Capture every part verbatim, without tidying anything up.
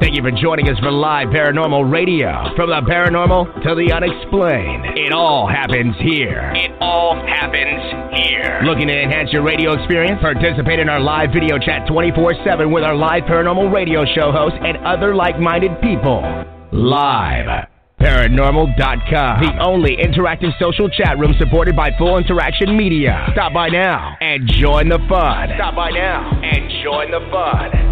Thank you for joining us for Live Paranormal Radio. From the paranormal to the unexplained, it all happens here. It all happens here. Looking to enhance your radio experience? Participate in our live video chat twenty-four seven with our Live Paranormal Radio show hosts and other like-minded people. Live Paranormal dot com, the only interactive social chat room supported by Full Interaction Media. Stop by now and join the fun. Stop by now and join the fun.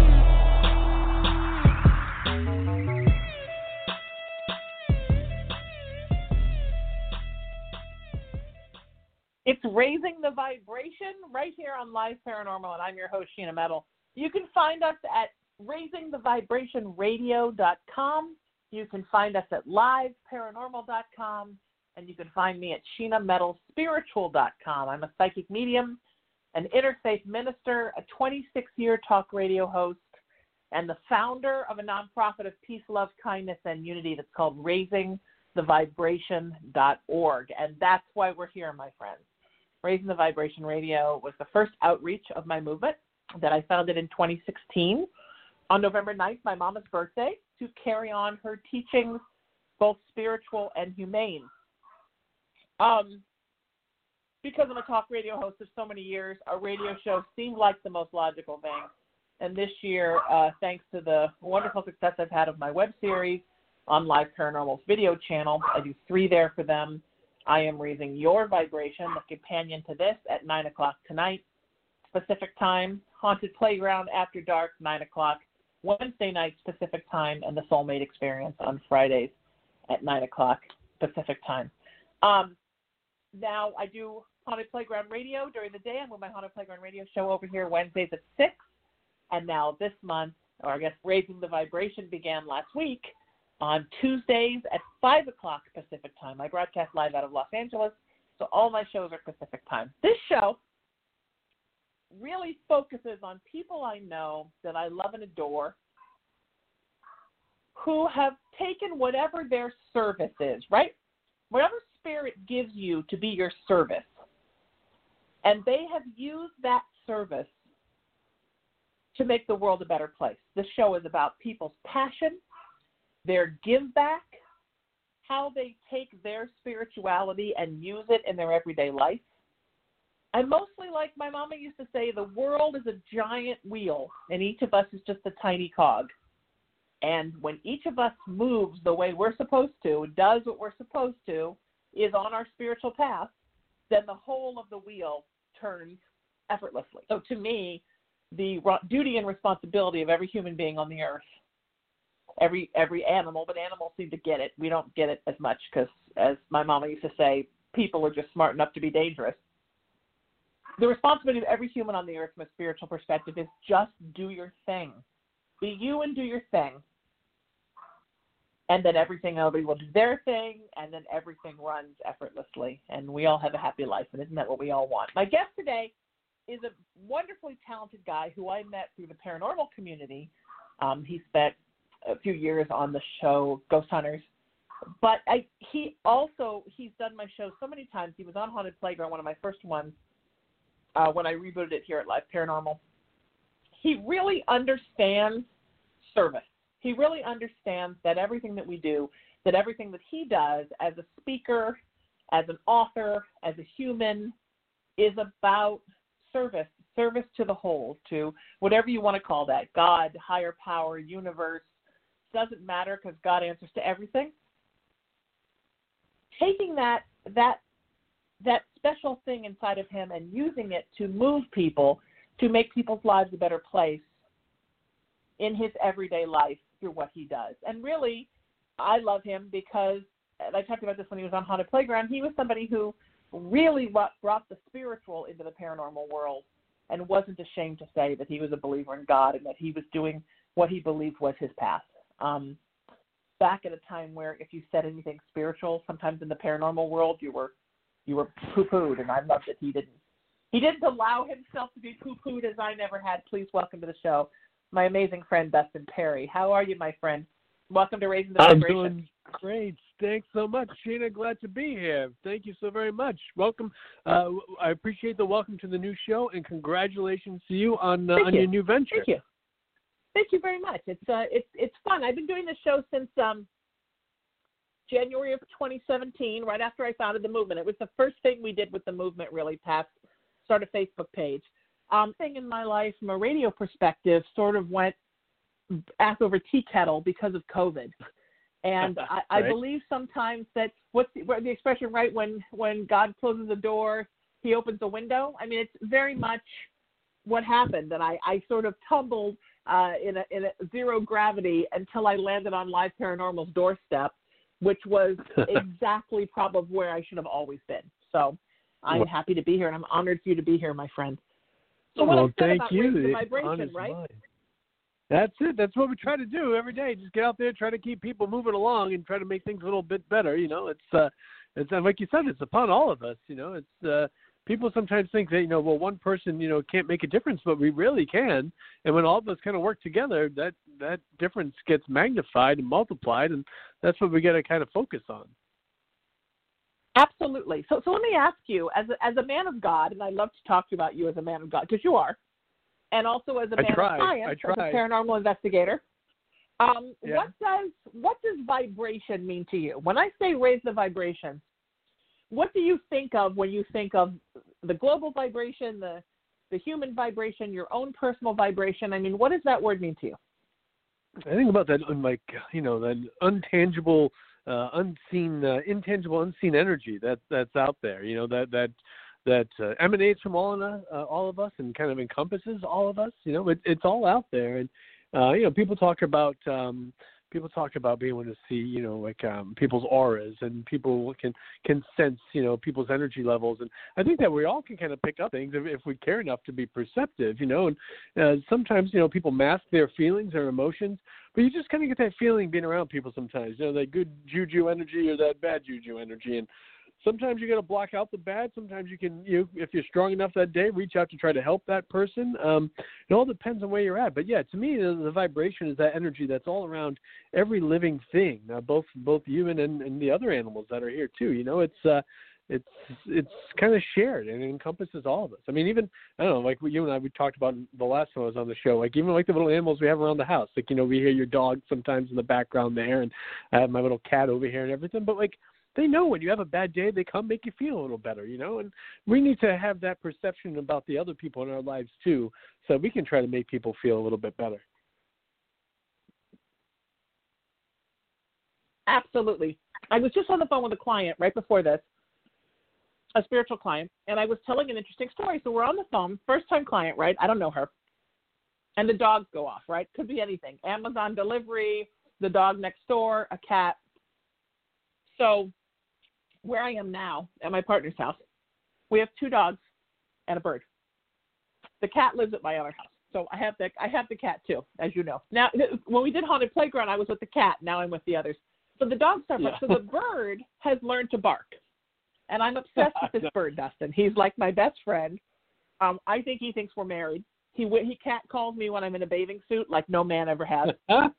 It's Raising the Vibration right here on Live Paranormal, and I'm your host, Sheena Metal. You can find us at raising the vibration radio dot com. You can find us at live paranormal dot com, and you can find me at sheena metal spiritual dot com. I'm a psychic medium, an interfaith minister, a twenty-six year talk radio host, and the founder of a nonprofit of peace, love, kindness, and unity that's called raising the vibration dot org. And that's why we're here, my friends. Raising the Vibration Radio was the first outreach of my movement that I founded in twenty sixteen on November ninth, my mama's birthday, to carry on her teachings, both spiritual and humane. Um, because I'm a talk radio host of so many years, a radio show seemed like the most logical thing. And this year, uh, thanks to the wonderful success I've had of my web series on Live Paranormal's video channel, I do three there for them. I am raising your vibration, the companion to this, at nine o'clock tonight, Pacific time. Haunted Playground after dark, nine o'clock, Wednesday night Pacific time, and the Soulmate Experience on Fridays at nine o'clock Pacific time. Um, now, I do Haunted Playground Radio during the day. I'm with my Haunted Playground Radio show over here Wednesdays at six. And now this month, or I guess Raising the Vibration began last week, on Tuesdays at five o'clock Pacific time. I broadcast live out of Los Angeles, so all my shows are Pacific time. This show really focuses on people I know that I love and adore who have taken whatever their service is, right? Whatever spirit gives you to be your service, and they have used that service to make the world a better place. This show is about people's passion, their give back, how they take their spirituality and use it in their everyday life. I mostly, like my mama used to say, the world is a giant wheel, and each of us is just a tiny cog. And when each of us moves the way we're supposed to, does what we're supposed to, is on our spiritual path, then the whole of the wheel turns effortlessly. So to me, the duty and responsibility of every human being on the earth, Every every animal, but animals seem to get it. We don't get it as much because, as my mama used to say, people are just smart enough to be dangerous. The responsibility of every human on the earth from a spiritual perspective is just do your thing. Be you and do your thing. And then everything else will do their thing, and then everything runs effortlessly. And we all have a happy life, and isn't that what we all want? My guest today is a wonderfully talented guy who I met through the paranormal community. Um, he spent a few years on the show Ghost Hunters, but I, he also, he's done my show so many times. He was on Haunted Playground, one of my first ones, uh, when I rebooted it here at Live Paranormal. He really understands service. He really understands that everything that we do, that everything that he does as a speaker, as an author, as a human, is about service, service to the whole, to whatever you want to call that, God, higher power, universe. Doesn't matter because God answers to everything. Taking that that that special thing inside of him and using it to move people, to make people's lives a better place in his everyday life through what he does. And really, I love him because, and I talked about this when he was on Haunted Playground, he was somebody who really brought the spiritual into the paranormal world and wasn't ashamed to say that he was a believer in God and that he was doing what he believed was his path. Um, back at a time where if you said anything spiritual, sometimes in the paranormal world, you were you were poo-pooed, and I love that he didn't. He didn't allow himself to be poo-pooed as I never had. Please welcome to the show my amazing friend, Dustin Perry. How are you, my friend? Welcome to Raising the Vibration. I'm doing great. Thanks so much, Sheena. Glad to be here. Thank you so very much. Welcome. Uh, I appreciate the welcome to the new show, and congratulations to you on uh, on you. your new venture. Thank you. Thank you very much. It's uh, it's it's fun. I've been doing this show since um, January of twenty seventeen, right after I founded the movement. It was the first thing we did with the movement, really, past start a Facebook page. Um, thing in my life from a radio perspective sort of went ass over tea kettle because of COVID. And I, I right. believe sometimes that what's the, the expression, right? When when God closes a door, he opens a window. I mean, it's very much what happened. And I, I sort of tumbled uh, in, a, in a zero gravity until I landed on Live Paranormal's doorstep, which was exactly probably where I should have always been. So I'm well, happy to be here, and I'm honored for you to be here, my friend. So what well, thank about you. The vibration, right? Mine. That's it. That's what we try to do every day. Just get out there, try to keep people moving along, and try to make things a little bit better. You know, it's uh, it's and like you said, it's upon all of us. You know, it's uh, people sometimes think that you know, well, one person you know can't make a difference, but we really can. And when all of us kind of work together, that that difference gets magnified and multiplied, and that's what we got to kind of focus on. Absolutely. So, so let me ask you, as a, as a man of God, and I love to talk to you about you as a man of God, because you are. And also as a man of science, as a paranormal investigator, um, yeah. what does what does vibration mean to you? When I say raise the vibration, what do you think of when you think of the global vibration, the the human vibration, your own personal vibration? I mean, what does that word mean to you? I think about that, like you know, that untangible, uh, unseen, uh, intangible, unseen energy that that's out there. You know, that that. that uh, emanates from all, in, uh, all of us and kind of encompasses all of us. You know, it, it's all out there. And, uh, you know, people talk about, um, people talk about being able to see, you know, like um, people's auras, and people can, can sense, you know, people's energy levels. And I think that we all can kind of pick up things if, if we care enough to be perceptive, you know, and uh, sometimes, you know, people mask their feelings or emotions, but you just kind of get that feeling being around people sometimes, you know, that good juju energy or that bad juju energy. And sometimes you got to block out the bad. Sometimes you can, you if you're strong enough that day, reach out to try to help that person. Um, it all depends on where you're at. But yeah, to me, the, the vibration is that energy that's all around every living thing, uh, both both human and, and the other animals that are here too. You know, it's uh, it's it's kind of shared, and it encompasses all of us. I mean, even I don't know, like you and I we talked about the last time I was on the show. Like even like the little animals we have around the house. Like you know, we hear your dog sometimes in the background there, and I have my little cat over here and everything. But like, they know when you have a bad day, they come make you feel a little better, you know, and we need to have that perception about the other people in our lives too, so we can try to make people feel a little bit better. Absolutely. I was just on the phone with a client right before this, a spiritual client, and I was telling an interesting story. So we're on the phone, first time client, right? I don't know her. And the dogs go off, right? Could be anything. Amazon delivery, the dog next door, a cat. So where I am now at my partner's house, we have two dogs and a bird. The cat lives at my other house. So I have the I have the cat too, as you know. Now, when we did Haunted Playground, I was with the cat. Now I'm with the others. So the dogs are yeah. So the bird has learned to bark. And I'm obsessed with this bird, Dustin. He's like my best friend. Um, I think he thinks we're married. He he cat calls me when I'm in a bathing suit like no man ever has.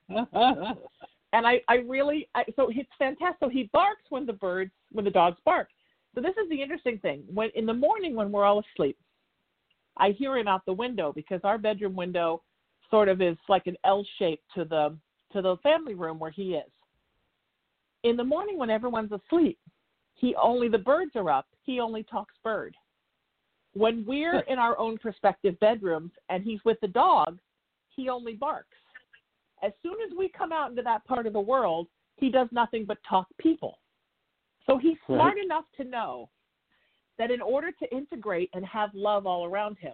And I, I really, I, so it's fantastic. So he barks when the birds, when the dogs bark. So this is the interesting thing. When in the morning when we're all asleep, I hear him out the window because our bedroom window sort of is like an L shape to the to the family room where he is. In the morning when everyone's asleep, he only the birds are up. He only talks bird. When we're in our own prospective bedrooms and he's with the dog, he only barks. As soon as we come out into that part of the world, he does nothing but talk people. So he's smart right. enough to know that in order to integrate and have love all around him,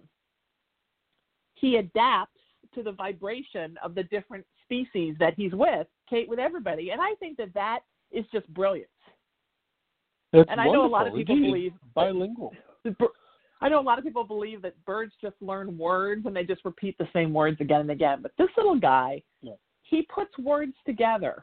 he adapts to the vibration of the different species that he's with, Kate, with everybody. And I think that that is just brilliant. That's and I know a lot of people Indeed. believe bilingual. That, I know a lot of people believe that birds just learn words and they just repeat the same words again and again. But this little guy, yeah. he puts words together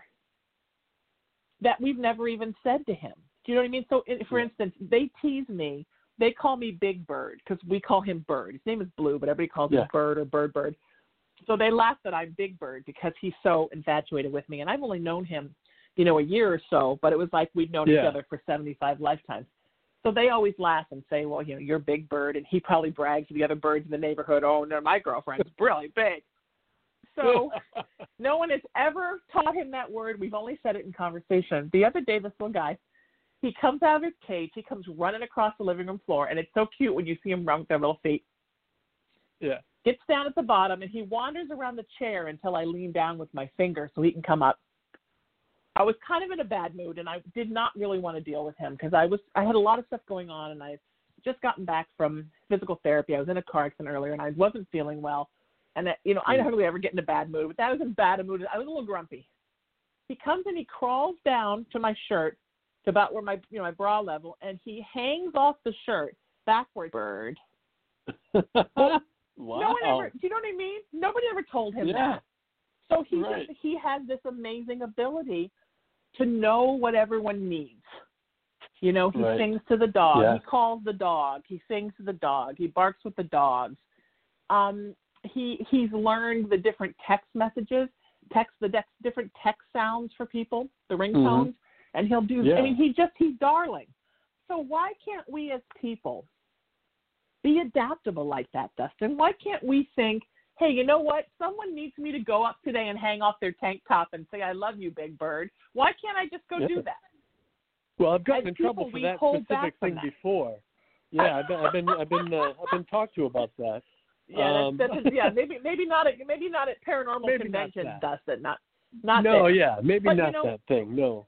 that we've never even said to him. Do you know what I mean? So, for yeah. instance, they tease me. They call me Big Bird because we call him Bird. His name is Blue, but everybody calls yeah. him Bird or Bird Bird. So they laugh that I'm Big Bird because he's so infatuated with me. And I've only known him, you know, a year or so, but it was like we'd known yeah. each other for seventy-five lifetimes. So they always laugh and say, well, you know, you're Big Bird. And he probably brags to the other birds in the neighborhood, oh, no, my girlfriend's really big. So no one has ever taught him that word. We've only said it in conversation. The other day, this little guy, he comes out of his cage. He comes running across the living room floor, and it's so cute when you see him run with their little feet. Yeah. Gets down at the bottom, and he wanders around the chair until I lean down with my finger so he can come up. I was kind of in a bad mood, and I did not really want to deal with him because I was I had a lot of stuff going on, and I had just gotten back from physical therapy. I was in a car accident earlier, and I wasn't feeling well. And, that, you know, I hardly ever get in a bad mood, but that was in bad a mood. I was a little grumpy. He comes and he crawls down to my shirt to about where my, you know, my bra level, and he hangs off the shirt backwards. Bird. Wow. No one ever, do you know what I mean? Nobody ever told him Yeah. that. So he Right. just, he has this amazing ability to know what everyone needs. You know, he Right. sings to the dog. Yeah. He calls the dog. He sings to the dog. He barks with the dogs. Um, he he's learned the different text messages, text the de- different text sounds for people, the ringtones, mm-hmm. and he'll do. Yeah. I mean, he just he's darling. So why can't we as people be adaptable like that, Dustin? Why can't we think, hey, you know what? Someone needs me to go up today and hang off their tank top and say, I love you, Big Bird. Why can't I just go yeah. do that? Well, I've gotten As in trouble people, for that hold specific back from thing that. before. Yeah, I've been, I've been, I've been, uh, I've been talked to about that. Yeah, um, that's, that's, yeah, maybe, maybe not at, maybe not at paranormal maybe conventions, not Dustin. Not, not no, there. yeah, maybe But, not you know, that thing. No.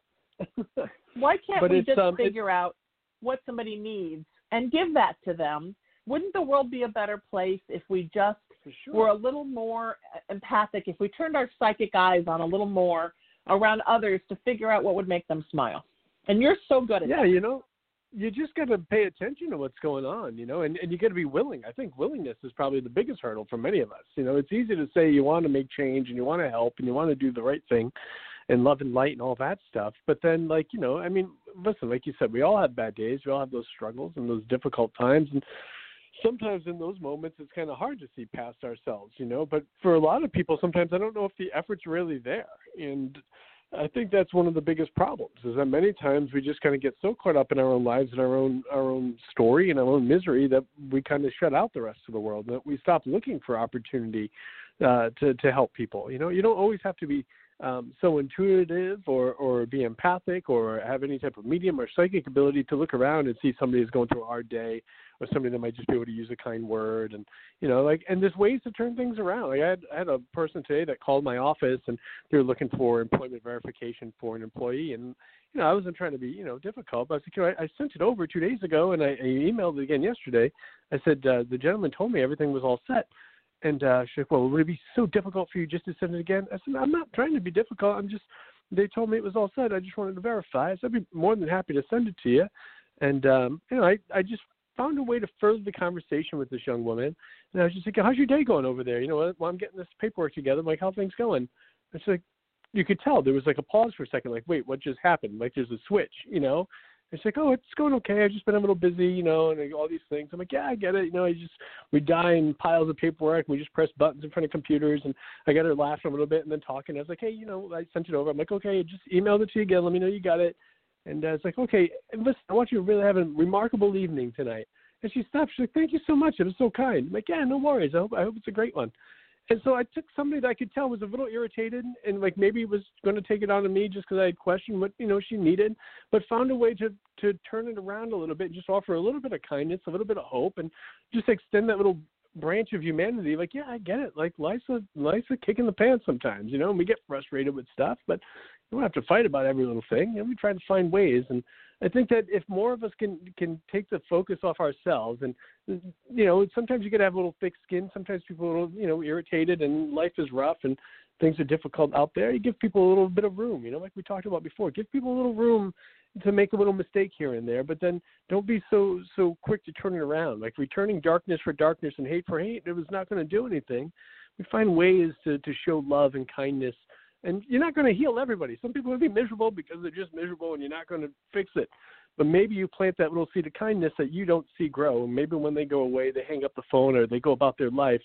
Why can't But we it's, just um, figure out what somebody needs and give that to them? Wouldn't the world be a better place if we just For sure. were a little more empathic, if we turned our psychic eyes on a little more around others to figure out what would make them smile? And you're so good at yeah, that. you know, you just got to pay attention to what's going on, you know, and, and you got to be willing. I think willingness is probably the biggest hurdle for many of us. You know, it's easy to say you want to make change and you want to help and you want to do the right thing and love and light and all that stuff. But then, like, you know, I mean, listen, like you said, we all have bad days. We all have those struggles and those difficult times. And sometimes in those moments, it's kind of hard to see past ourselves, you know. But for a lot of people, sometimes I don't know if the effort's really there. And I think that's one of the biggest problems is that many times we just kind of get so caught up in our own lives and our own our own story and our own misery that we kind of shut out the rest of the world, that we stop looking for opportunity uh, to, to help people. You know, you don't always have to be um, so intuitive or, or be empathic or have any type of medium or psychic ability to look around and see somebody who's going through a hard day or somebody that might just be able to use a kind word. And, you know, like, and there's ways to turn things around. Like I had, I had a person today that called my office and they were looking for employment verification for an employee. And, you know, I wasn't trying to be, you know, difficult, but I was like, you know, I, I sent it over two days ago and I, I emailed it again yesterday. I said, uh, the gentleman told me everything was all set. And uh, she's like, well, would it be so difficult for you just to send it again? I said, I'm not trying to be difficult. I'm just, they told me it was all set. I just wanted to verify. So I'd be more than happy to send it to you. And, um, you know, I, I just found a way to further the conversation with this young woman. And I was just like, how's your day going over there? You know, while I'm getting this paperwork together, I'm like, how are things going? It's like, you could tell there was like a pause for a second, like, wait, what just happened? Like there's a switch, you know? It's like, oh, it's going okay. I've just been a little busy, you know, and all these things. I'm like, yeah, I get it. You know, I just, we die in piles of paperwork. We just press buttons in front of computers. And I got her laughing a little bit and then talking. I was like, hey, you know, I sent it over. I'm like, okay, just emailed it to you again. Let me know you got it. And uh, it's like, okay, and listen, I want you to really have a remarkable evening tonight. And she stopped. She's like, thank you so much. It was so kind. I'm like, yeah, no worries. I hope, I hope it's a great one. And so I took somebody that I could tell was a little irritated and like maybe was going to take it on to me just because I had questioned what, you know, she needed, but found a way to, to turn it around a little bit and just offer a little bit of kindness, a little bit of hope, and just extend that little branch of humanity. Like, yeah, I get it. Like life's a, life's a kick in the pants sometimes, you know, and we get frustrated with stuff, but we don't have to fight about every little thing. You know, we try to find ways. And I think that if more of us can, can take the focus off ourselves and, you know, sometimes you could have a little thick skin. Sometimes people are a little, you know, irritated and life is rough and things are difficult out there. You give people a little bit of room, you know, like we talked about before. Give people a little room to make a little mistake here and there, but then don't be so so quick to turn it around. Like returning darkness for darkness and hate for hate, it was not going to do anything. We find ways to, to show love and kindness. And you're not going to heal everybody. Some people will be miserable because they're just miserable and you're not going to fix it. But maybe you plant that little seed of kindness that you don't see grow. And maybe when they go away, they hang up the phone or they go about their life,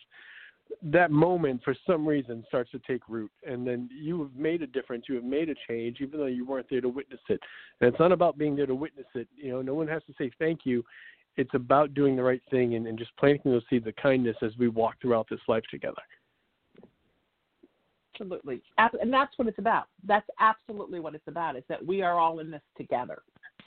that moment for some reason starts to take root. And then you have made a difference. You have made a change, even though you weren't there to witness it. And it's not about being there to witness it. You know, no one has to say thank you. It's about doing the right thing and, and just planting those seeds of kindness as we walk throughout this life together. Absolutely. And that's what it's about. That's absolutely what it's about, is that we are all in this together.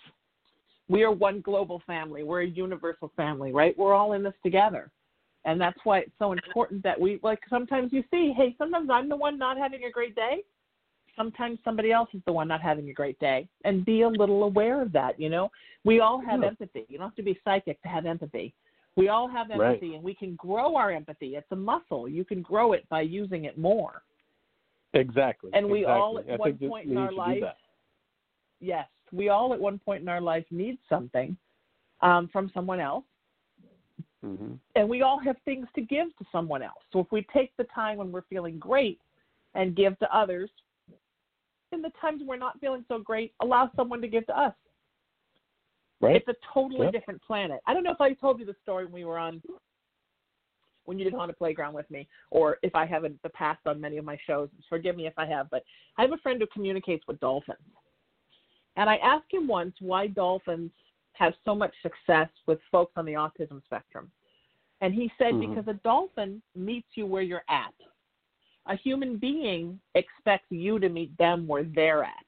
We are one global family. We're a universal family, right? We're all in this together. And that's why it's so important that we, like sometimes you see, hey, sometimes I'm the one not having a great day. Sometimes somebody else is the one not having a great day. And be a little aware of that, you know. We all have yeah. empathy. You don't have to be psychic to have empathy. We all have empathy, right. and we can grow our empathy. It's a muscle. You can grow it by using it more. Exactly. And we exactly. all at I one point in our life, yes, we all at one point in our life need something um, from someone else. Mm-hmm. And we all have things to give to someone else. So if we take the time when we're feeling great and give to others, in the times we're not feeling so great, allow someone to give to us. Right. It's a totally yep. different planet. I don't know if I told you the story when we were on, when you did On a Playground with me, or if I have in the past on many of my shows. Forgive me if I have, but I have a friend who communicates with dolphins. And I asked him once why dolphins have so much success with folks on the autism spectrum. And he said, mm-hmm. because a dolphin meets you where you're at. A human being expects you to meet them where they're at.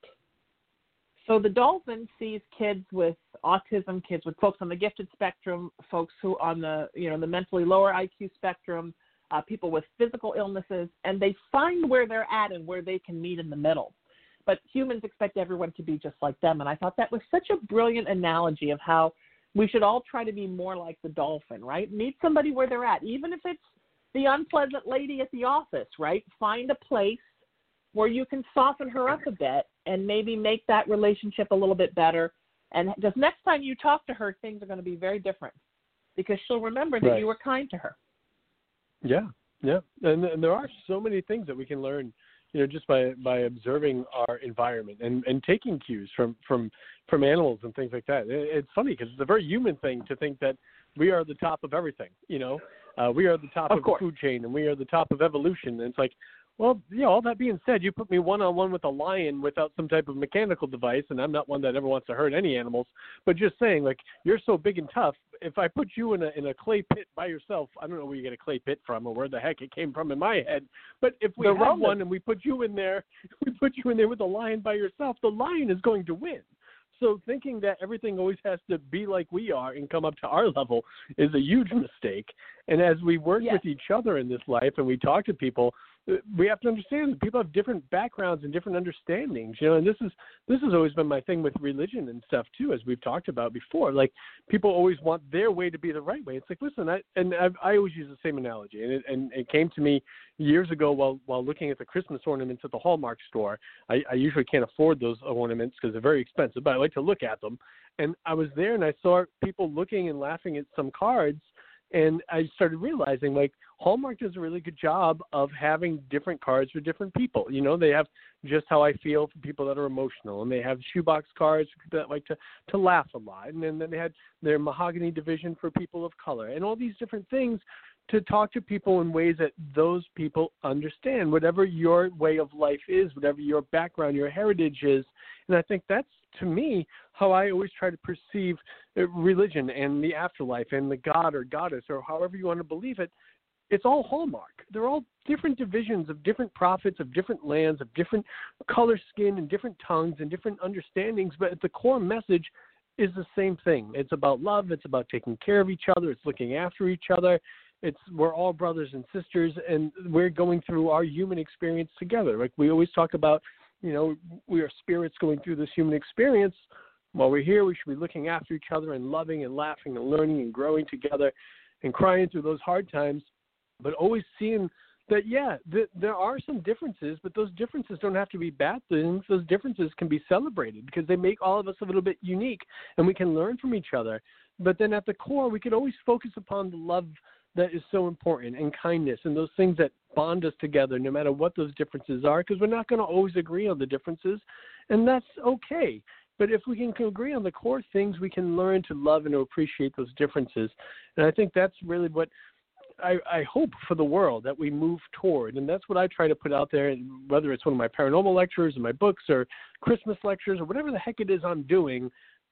So the dolphin sees kids with autism, kids with folks on the gifted spectrum, folks who on the, you know, the mentally lower I Q spectrum, uh, people with physical illnesses, and they find where they're at and where they can meet in the middle. But humans expect everyone to be just like them. And I thought that was such a brilliant analogy of how we should all try to be more like the dolphin, right? Meet somebody where they're at, even if it's the unpleasant lady at the office, right? Find a place where you can soften her up a bit and maybe make that relationship a little bit better. And just next time you talk to her, things are going to be very different because she'll remember that right. you were kind to her. Yeah, yeah. And, and there are so many things that we can learn, you know, just by, by observing our environment and, and taking cues from, from, from animals and things like that. It, it's funny because it's a very human thing to think that we are the top of everything, you know. Uh, we are the top of, of the food chain and we are the top of evolution. And it's like, well, you know, all that being said, you put me one-on-one with a lion without some type of mechanical device, and I'm not one that ever wants to hurt any animals, but just saying, like, you're so big and tough, if I put you in a in a clay pit by yourself, I don't know where you get a clay pit from or where the heck it came from in my head, but if we have one and we put you in there, we put you in there with a lion by yourself, the lion is going to win. So thinking that everything always has to be like we are and come up to our level is a huge mistake. And as we work yes. with each other in this life and we talk to people, we have to understand that people have different backgrounds and different understandings, you know, and this is, this has always been my thing with religion and stuff too, as we've talked about before. Like, people always want their way to be the right way. It's like, listen, I, and I've, I always use the same analogy, and it, and it came to me years ago while, while looking at the Christmas ornaments at the Hallmark store. I, I usually can't afford those ornaments because they're very expensive, but I like to look at them. And I was there and I saw people looking and laughing at some cards. And I started realizing, like, Hallmark does a really good job of having different cards for different people. You know, they have Just How I Feel for people that are emotional, and they have shoebox cards for people that like to, to laugh a lot. And then, then they had their mahogany division for people of color, and all these different things to talk to people in ways that those people understand, whatever your way of life is, whatever your background, your heritage is. And I think that's, to me, how I always try to perceive religion and the afterlife and the god or goddess or however you want to believe it. It's all Hallmark. They're all different divisions of different prophets, of different lands, of different color skin and different tongues and different understandings. But the core message is the same thing. It's about love. It's about taking care of each other. It's looking after each other. It's we're all brothers and sisters, and we're going through our human experience together. Like we always talk about, you know, we are spirits going through this human experience. While we're here, we should be looking after each other and loving and laughing and learning and growing together and crying through those hard times, but always seeing that, yeah, th- there are some differences, but those differences don't have to be bad things. Those differences can be celebrated because they make all of us a little bit unique, and we can learn from each other. But then at the core, we could always focus upon the love that is so important and kindness and those things that bond us together no matter what those differences are, because we're not going to always agree on the differences, and that's okay. But if we can agree on the core things, we can learn to love and to appreciate those differences. And I think that's really what I, I hope for the world that we move toward. And that's what I try to put out there, whether it's one of my paranormal lectures or my books or Christmas lectures or whatever the heck it is I'm doing.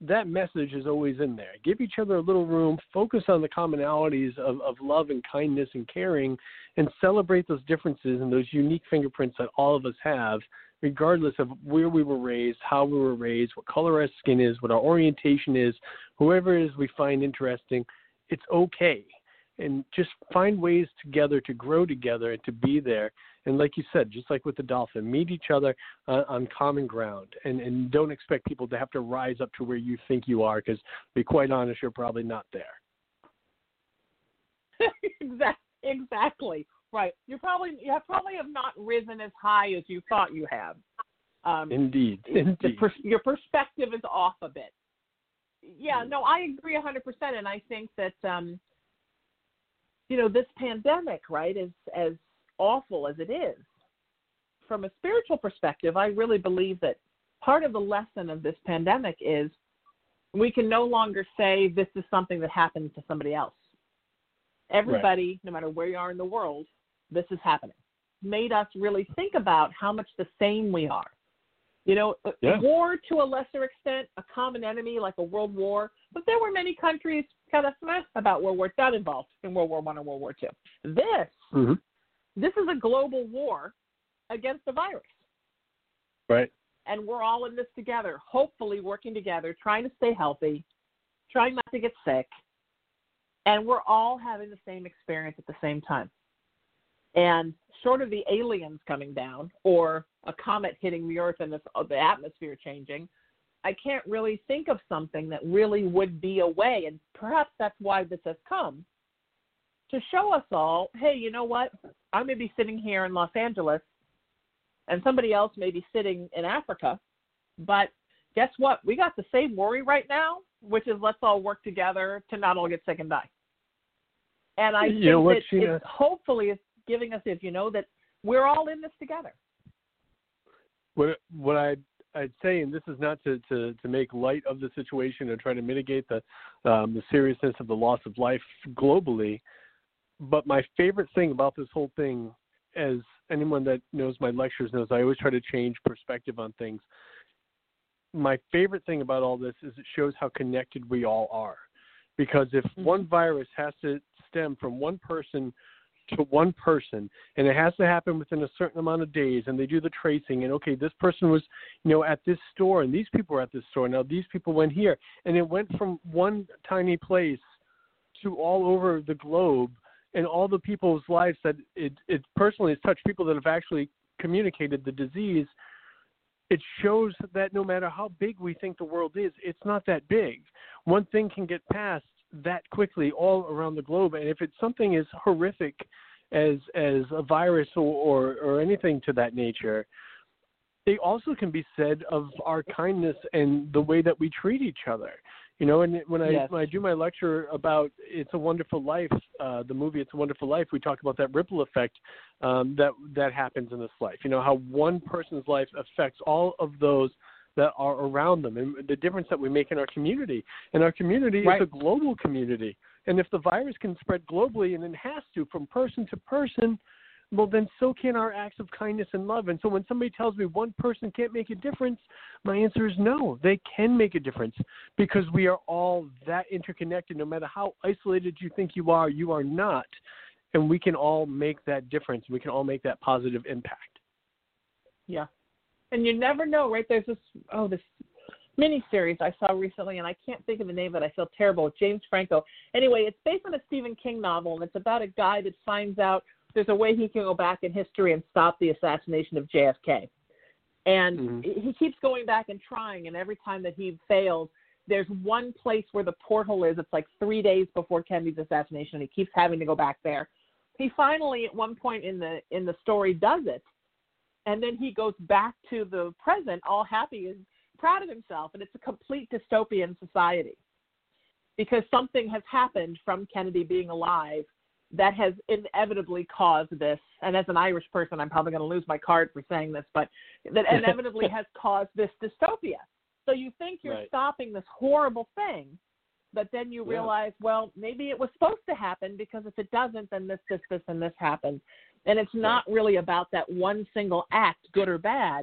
that message is always in there. Give each other a little room, focus on the commonalities of, of love and kindness and caring, and celebrate those differences and those unique fingerprints that all of us have, regardless of where we were raised, how we were raised, what color our skin is, what our orientation is, whoever it is we find interesting. It's okay. And just find ways together to grow together and to be there. And like you said, just like with the dolphin, meet each other uh, on common ground, and, and don't expect people to have to rise up to where you think you are, because to be quite honest, you're probably not there. Exactly. Right. You probably you have probably have not risen as high as you thought you have. Um, Indeed. Indeed. Per, your perspective is off a bit. Yeah, no, I agree one hundred percent. And I think that, um, you know, this pandemic, right, is as awful as it is, from a spiritual perspective, I really believe that part of the lesson of this pandemic is we can no longer say this is something that happened to somebody else. Everybody, right, no matter where you are in the world, this is happening. Made us really think about how much the same we are. You know, yeah. War to a lesser extent, a common enemy like a world war, but there were many countries kind of meh about World War Two, not involved in World War One or World War Two. This, mm-hmm. this is a global war against a virus. Right. And we're all in this together, hopefully working together, trying to stay healthy, trying not to get sick, and we're all having the same experience at the same time. And short of the aliens coming down or a comet hitting the Earth and the, the atmosphere changing, I can't really think of something that really would be a way, and perhaps that's why this has come, to show us all, hey, you know what? I may be sitting here in Los Angeles, and somebody else may be sitting in Africa, but guess what? We got the same worry right now, which is let's all work together to not all get sick and die. And I you think know what, that Sheena? it hopefully is giving us, if you know, that we're all in this together. What what I'd, I'd say, and this is not to, to, to make light of the situation or try to mitigate the um, the seriousness of the loss of life globally, but my favorite thing about this whole thing, as anyone that knows my lectures knows, I always try to change perspective on things. My favorite thing about all this is it shows how connected we all are. Because if mm-hmm. one virus has to stem from one person to one person, and it has to happen within a certain amount of days, and they do the tracing, and okay, this person was, you know, at this store, and these people were at this store, now these people went here, and it went from one tiny place to all over the globe, and all the people's lives that it, it personally has touched, people that have actually communicated the disease. It shows that no matter how big we think the world is, it's not that big. One thing can get passed that quickly all around the globe, and if it's something as horrific as as a virus or, or, or anything to that nature, it also can be said of our kindness and the way that we treat each other. You know, and when I yes. when I do my lecture about It's a Wonderful Life, uh, the movie It's a Wonderful Life, we talk about that ripple effect um, that that happens in this life. You know, how one person's life affects all of those that are around them, and the difference that we make in our community. And our community right. is a global community. And if the virus can spread globally, and it has to from person to person, well, then so can our acts of kindness and love. And so when somebody tells me one person can't make a difference, my answer is no, they can make a difference, because we are all that interconnected. No matter how isolated you think you are, you are not. And we can all make that difference. We can all make that positive impact. Yeah. And you never know, right? There's this, oh, this mini-series I saw recently, and I can't think of the name of it. I feel terrible. With James Franco. Anyway, it's based on a Stephen King novel, and it's about a guy that finds out there's a way he can go back in history and stop the assassination of J F K. And mm-hmm. he keeps going back and trying, and every time that he fails, there's one place where the portal is. It's like three days before Kennedy's assassination, and he keeps having to go back there. He finally, at one point in the in the story, does it. And then he goes back to the present, all happy and proud of himself, and it's a complete dystopian society because something has happened from Kennedy being alive that has inevitably caused this. And as an Irish person, I'm probably going to lose my card for saying this, but that inevitably has caused this dystopia. So you think you're right. stopping this horrible thing, but then you realize, yeah. well, maybe it was supposed to happen, because if it doesn't, then this, this, this, and this happens. And it's not really about that one single act, good or bad.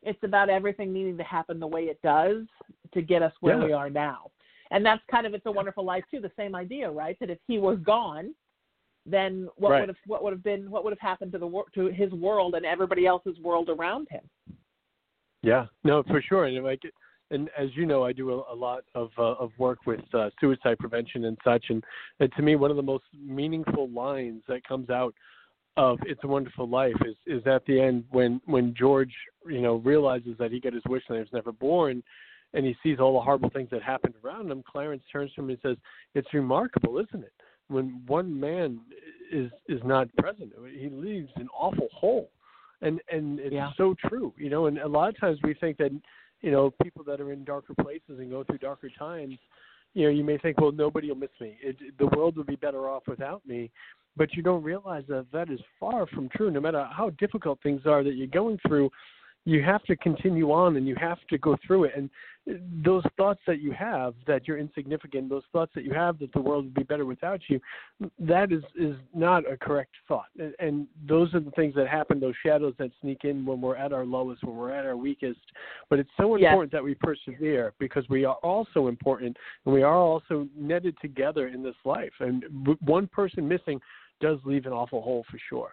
It's about everything needing to happen the way it does to get us where yeah. we are now. And that's kind of It's a Wonderful Life too. The same idea, right? That if he was gone, then what right. would have what would have been what would have happened to the to his world and everybody else's world around him? Yeah, no, for sure. And like, and as you know, I do a, a lot of uh, of work with uh, suicide prevention and such. And, and to me, one of the most meaningful lines that comes out of It's a Wonderful Life is, is at the end when, when George, you know, realizes that he got his wish and he was never born, and he sees all the horrible things that happened around him. Clarence turns to him and says, "It's remarkable, isn't it? When one man is is not present, he leaves an awful hole." And and it's yeah. so true, you know. And a lot of times we think that, you know, people that are in darker places and go through darker times, you know, you may think, well, nobody will miss me. It, the world would be better off without me. But you don't realize that that is far from true. No matter how difficult things are that you're going through, you have to continue on and you have to go through it. And those thoughts that you have that you're insignificant, those thoughts that you have that the world would be better without you, that is, is not a correct thought. And, and those are the things that happen, those shadows that sneak in when we're at our lowest, when we're at our weakest. But it's so important yes. that we persevere, because we are also important and we are also netted together in this life. And one person missing does leave an awful hole for sure.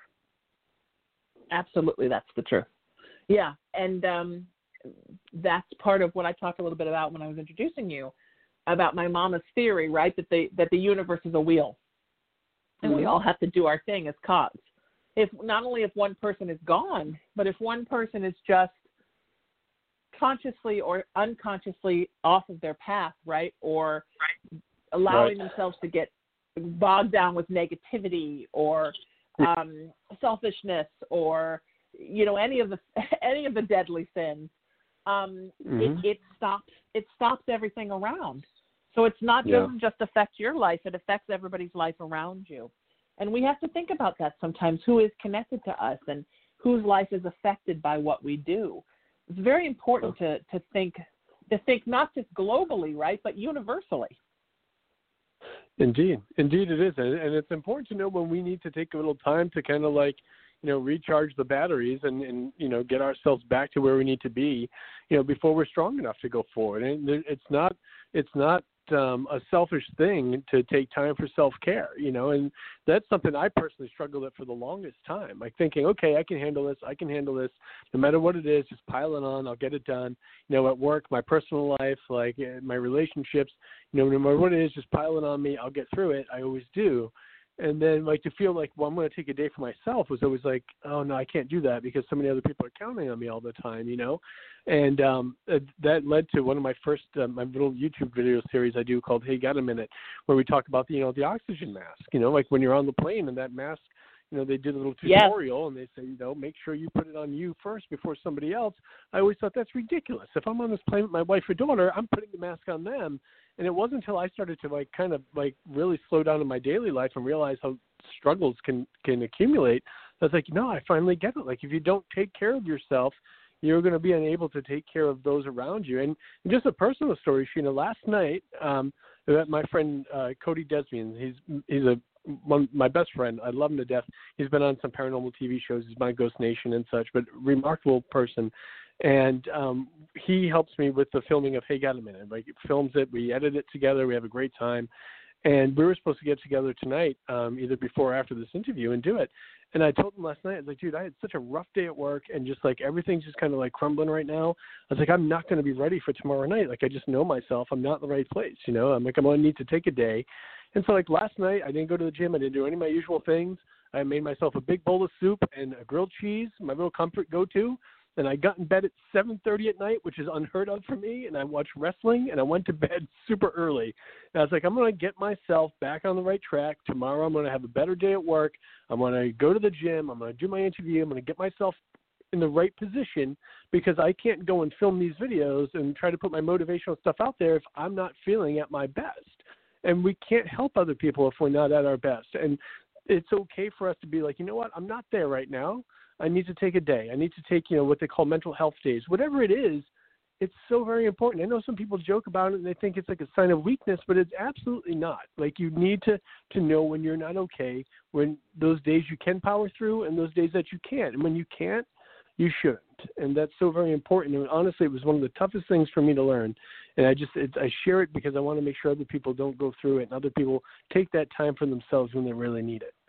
Absolutely, that's the truth. Yeah, and um, that's part of what I talked a little bit about when I was introducing you about my mama's theory, right, that the, that the universe is a wheel, and we all have to do our thing as cogs. If not only if one person is gone, but if one person is just consciously or unconsciously off of their path, right, or allowing right. themselves to get bogged down with negativity or um, selfishness or you know, any of the any of the deadly sins, um, mm-hmm. it, it stops it stops everything around. So it's not yeah. doesn't just affect your life; it affects everybody's life around you. And we have to think about that sometimes. Who is connected to us, and whose life is affected by what we do? It's very important to to think to think not just globally, right, but universally. Indeed, indeed, it is, and it's important to know when we need to take a little time to kind of like, you know, recharge the batteries and, and, you know, get ourselves back to where we need to be, you know, before we're strong enough to go forward. And it's not, it's not um, a selfish thing to take time for self-care, you know, and that's something I personally struggled with for the longest time. Like thinking, okay, I can handle this. I can handle this no matter what it is, just pile it on. I'll get it done. You know, at work, my personal life, like my relationships, you know, no matter what it is, just pile it on me. I'll get through it. I always do. And then, like, to feel like, well, I'm going to take a day for myself was always like, oh, no, I can't do that because so many other people are counting on me all the time, you know. And um, that led to one of my first, uh, my little YouTube video series I do called Hey, Got a Minute, where we talk about, the, you know, the oxygen mask, you know, like when you're on the plane and that mask, you know, they did a little tutorial yes. and they say, you know, make sure you put it on you first before somebody else. I always thought that's ridiculous. If I'm on this plane with my wife or daughter, I'm putting the mask on them. And it wasn't until I started to like kind of like really slow down in my daily life and realize how struggles can, can accumulate. I was like, no, I finally get it. Like if you don't take care of yourself, you're going to be unable to take care of those around you. And, and just a personal story, Sheena, last night, um, my friend uh, Cody Desmian, he's he's a one, my best friend. I love him to death. He's been on some paranormal T V shows. He's my Ghost Nation and such, but remarkable person. And um, he helps me with the filming of Hey, Got a Minute. Like, films it, we edit it together, we have a great time. And we were supposed to get together tonight, um, either before or after this interview, and do it. And I told him last night, I was like, dude, I had such a rough day at work, and just like everything's just kind of like crumbling right now. I was like, I'm not going to be ready for tomorrow night. Like, I just know myself. I'm not in the right place, you know. I'm like, I'm going to need to take a day. And so, like, last night, I didn't go to the gym. I didn't do any of my usual things. I made myself a big bowl of soup and a grilled cheese, my little comfort go-to. And I got in bed at seven thirty at night, which is unheard of for me, and I watched wrestling, and I went to bed super early. And I was like, I'm going to get myself back on the right track. Tomorrow I'm going to have a better day at work. I'm going to go to the gym. I'm going to do my interview. I'm going to get myself in the right position, because I can't go and film these videos and try to put my motivational stuff out there if I'm not feeling at my best. And we can't help other people if we're not at our best. And it's okay for us to be like, you know what, I'm not there right now. I need to take a day. I need to take, you know, what they call mental health days. Whatever it is, it's so very important. I know some people joke about it and they think it's like a sign of weakness, but it's absolutely not. Like, you need to, to know when you're not okay, when those days you can power through and those days that you can't. And when you can't, you shouldn't. And that's so very important. And honestly, it was one of the toughest things for me to learn. And I just, it, I share it because I want to make sure other people don't go through it and other people take that time for themselves when they really need it.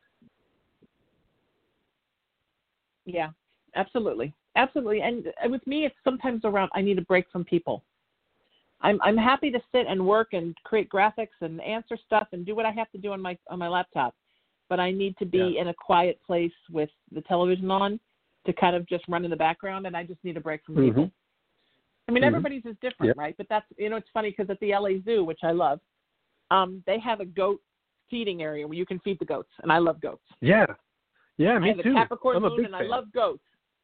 Yeah, absolutely. Absolutely. And with me, it's sometimes around, I need a break from people. I'm I'm happy to sit and work and create graphics and answer stuff and do what I have to do on my on my laptop. But I need to be yeah. in a quiet place with the television on to kind of just run in the background, and I just need a break from mm-hmm. people. I mean, mm-hmm. everybody's is different, yep. right? But that's, you know, it's funny because at the L A Zoo, which I love, um, they have a goat feeding area where you can feed the goats, and I love goats. Yeah. Yeah, me I have too. a Capricorn I'm a moon, big and fan. I love goats.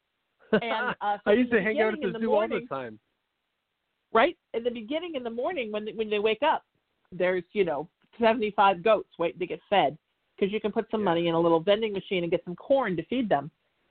And uh, so I used to hang out at the, the zoo morning, all the time. Right? In the beginning in the morning when when they wake up, there's, you know, seventy-five goats waiting to get fed because you can put some yeah. money in a little vending machine and get some corn to feed them.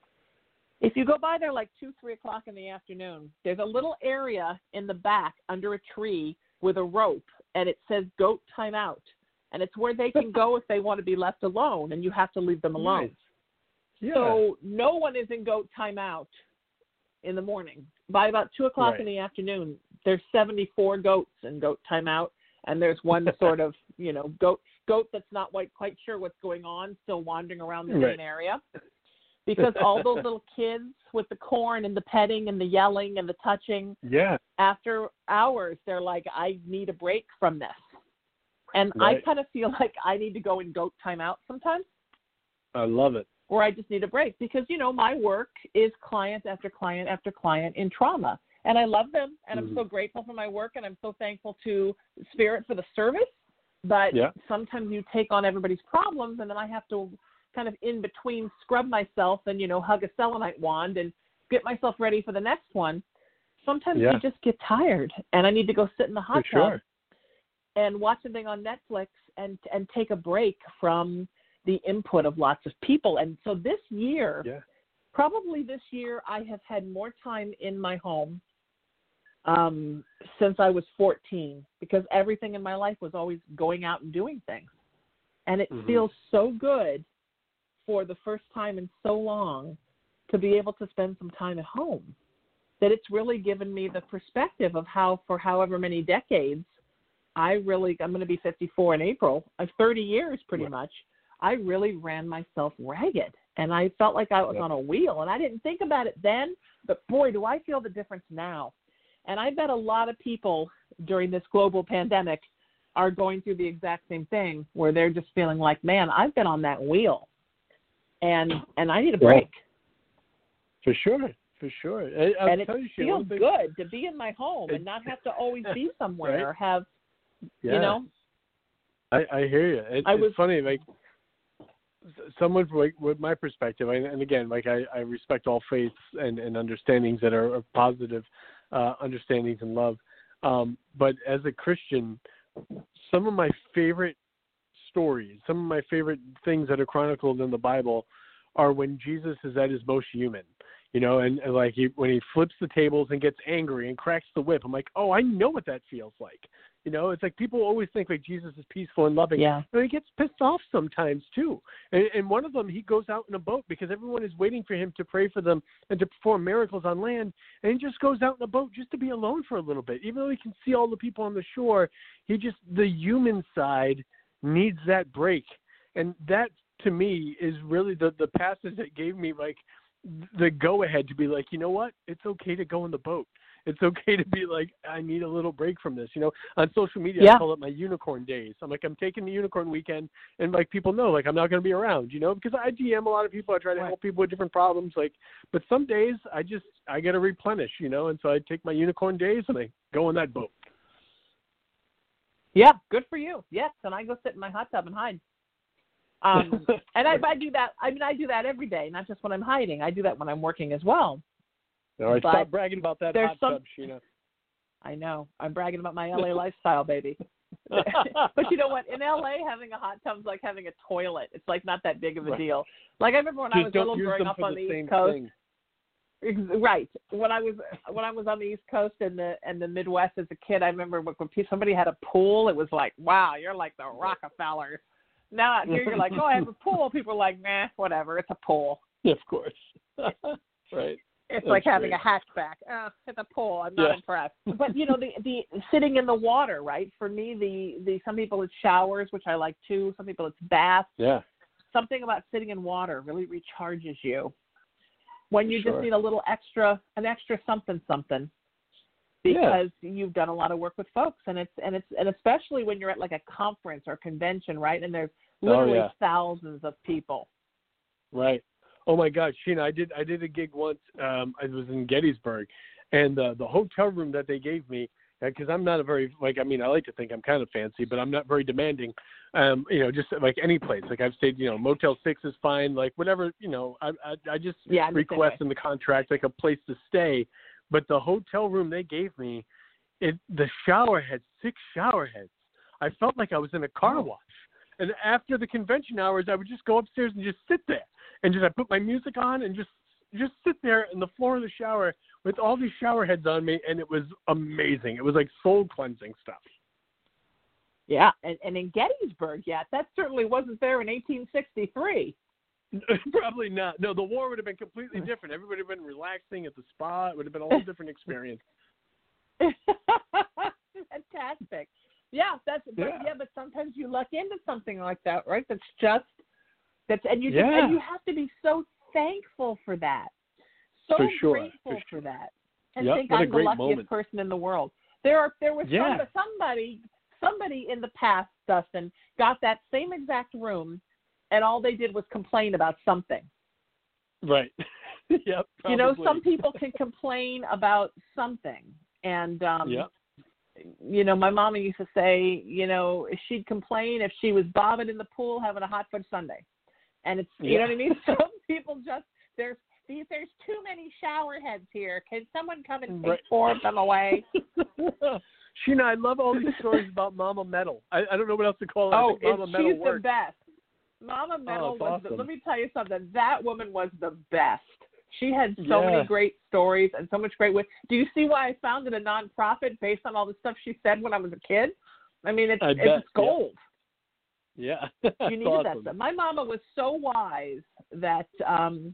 If you go by there like two, three o'clock in the afternoon, there's a little area in the back under a tree with a rope, and it says goat timeout. And it's where they can go if they want to be left alone, and you have to leave them alone. Nice. Yeah. So no one is in goat timeout in the morning. By about two o'clock right. in the afternoon, there's seventy-four goats in goat timeout, and there's one sort of, you know, goat goat that's not quite, quite sure what's going on, still wandering around the right. main area. Because all those little kids with the corn and the petting and the yelling and the touching, yeah. after hours, they're like, I need a break from this. And right. I kind of feel like I need to go in goat timeout sometimes. I love it. Or I just need a break because, you know, my work is client after client after client in trauma. And I love them, and mm-hmm. I'm so grateful for my work, and I'm so thankful to Spirit for the service. But yeah. sometimes you take on everybody's problems, and then I have to kind of in between scrub myself and, you know, hug a selenite wand and get myself ready for the next one. Sometimes yeah. you just get tired, and I need to go sit in the hot for tub sure. and watch something on Netflix and and take a break from the input of lots of people. And so this year, yeah. probably this year, I have had more time in my home um, since I was fourteen, because everything in my life was always going out and doing things. And it mm-hmm. feels so good for the first time in so long to be able to spend some time at home, that it's really given me the perspective of how, for however many decades, I really, I'm going to be fifty-four in April, of thirty years pretty right. much, I really ran myself ragged. And I felt like I was yep. on a wheel. And I didn't think about it then, but boy, do I feel the difference now. And I bet a lot of people during this global pandemic are going through the exact same thing, where they're just feeling like, man, I've been on that wheel. And and I need a break. For sure, for sure. I, I'll and it tell you, feels thing, good to be in my home it, and not have to always be somewhere right? or have, yeah. you know. I, I hear you. It, I it's was, funny, like, someone from, like, with my perspective, and, and again, like, I, I respect all faiths and, and understandings that are, are positive uh, understandings and love. Um, but as a Christian, some of my favorite stories, some of my favorite things that are chronicled in the Bible are when Jesus is at his most human, you know, and, and like he, when he flips the tables and gets angry and cracks the whip, I'm like, oh, I know what that feels like. You know, it's like people always think like Jesus is peaceful and loving. Yeah. But he gets pissed off sometimes too. And, and one of them, he goes out in a boat because everyone is waiting for him to pray for them and to perform miracles on land. And he just goes out in a boat just to be alone for a little bit. Even though he can see all the people on the shore, he just, the human side needs that break. And that to me is really the, the passage that gave me like the go ahead to be like, you know what? It's okay to go in the boat. It's okay to be like, I need a little break from this. You know, on social media, yeah. I call it my unicorn days. I'm like, I'm taking the unicorn weekend, and like people know, like I'm not going to be around, you know, because I D M a lot of people. I try to right. help people with different problems. Like, but some days I just, I got to replenish, you know, and so I take my unicorn days and I go in that boat. Yeah, good for you. Yes, and I go sit in my hot tub and hide. Um, and I, I do that. I mean, I do that every day, not just when I'm hiding. I do that when I'm working as well. All right, but stop bragging about that hot some, tub, Sheena. I know. I'm bragging about my L A lifestyle, baby. But you know what? In L A, having a hot tub is like having a toilet. It's like not that big of a right. deal. Like I remember when just I was little growing up on the, the East Coast. Thing. Right. When I was when I was on the East Coast and the and the Midwest as a kid, I remember when somebody had a pool. It was like, wow, you're like the Rockefellers. Now out here, you're like, oh, I have a pool. People are like, nah, whatever. It's a pool. Of course. Right. It's That's like having great. a hatchback. Uh, at the pool, I'm not Yeah. impressed. But you know, the the sitting in the water, right? For me, the the some people it's showers, which I like too. Some people it's baths. Yeah. Something about sitting in water really recharges you. When you Sure. just need a little extra, an extra something something, because yeah. you've done a lot of work with folks, and it's and it's and especially when you're at like a conference or convention, right? And there's literally oh, yeah. thousands of people. Right. Oh my gosh, Sheena, I did I did a gig once. Um, I was in Gettysburg, and uh, the hotel room that they gave me, because I'm not a very like I mean I like to think I'm kind of fancy, but I'm not very demanding. Um, you know, just like any place. Like I've stayed, you know, Motel Six is fine. Like whatever, you know, I I, I just yeah, request in the contract like a place to stay. But the hotel room they gave me, it the shower had six shower heads. I felt like I was in a car wash. And after the convention hours, I would just go upstairs and just sit there. And just I put my music on and just just sit there on the floor of the shower with all these shower heads on me, and it was amazing. It was like soul cleansing stuff. Yeah, and, and in Gettysburg, yeah, that certainly wasn't there in eighteen sixty-three. Probably not. No, the war would have been completely different. Everybody would have been relaxing at the spa. It would have been a whole different experience. Fantastic. Yeah, that's but, yeah. yeah, but sometimes you luck into something like that, right? That's just that's and you yeah. just, and you have to be so thankful for that, so for sure. grateful for, for that, and yep. think what I'm a great the luckiest moment. person in the world. There are there was yeah. some, somebody somebody in the past, Dustin, got that same exact room, and all they did was complain about something. Right. Yep. Probably. You know, some people can complain about something, and um, yep. you know, my mama used to say, you know, she'd complain if she was bobbing in the pool having a hot fudge sundae. And it's, you yeah. know what I mean? Some people just, there's these, there's too many shower heads here. Can someone come and take right. four of them away? Sheena, I love all these stories about Mama Metal. I, I don't know what else to call it. Oh, I think Mama it's, Metal she's works. the best. Mama Metal oh, was, awesome. the, let me tell you something. That woman was the best. She had so yeah. many great stories and so much great wit. Do you see why I founded a nonprofit based on all the stuff she said when I was a kid? I mean, it's, I it's gold. Yeah. You needed awesome. that stuff. My mama was so wise that, um,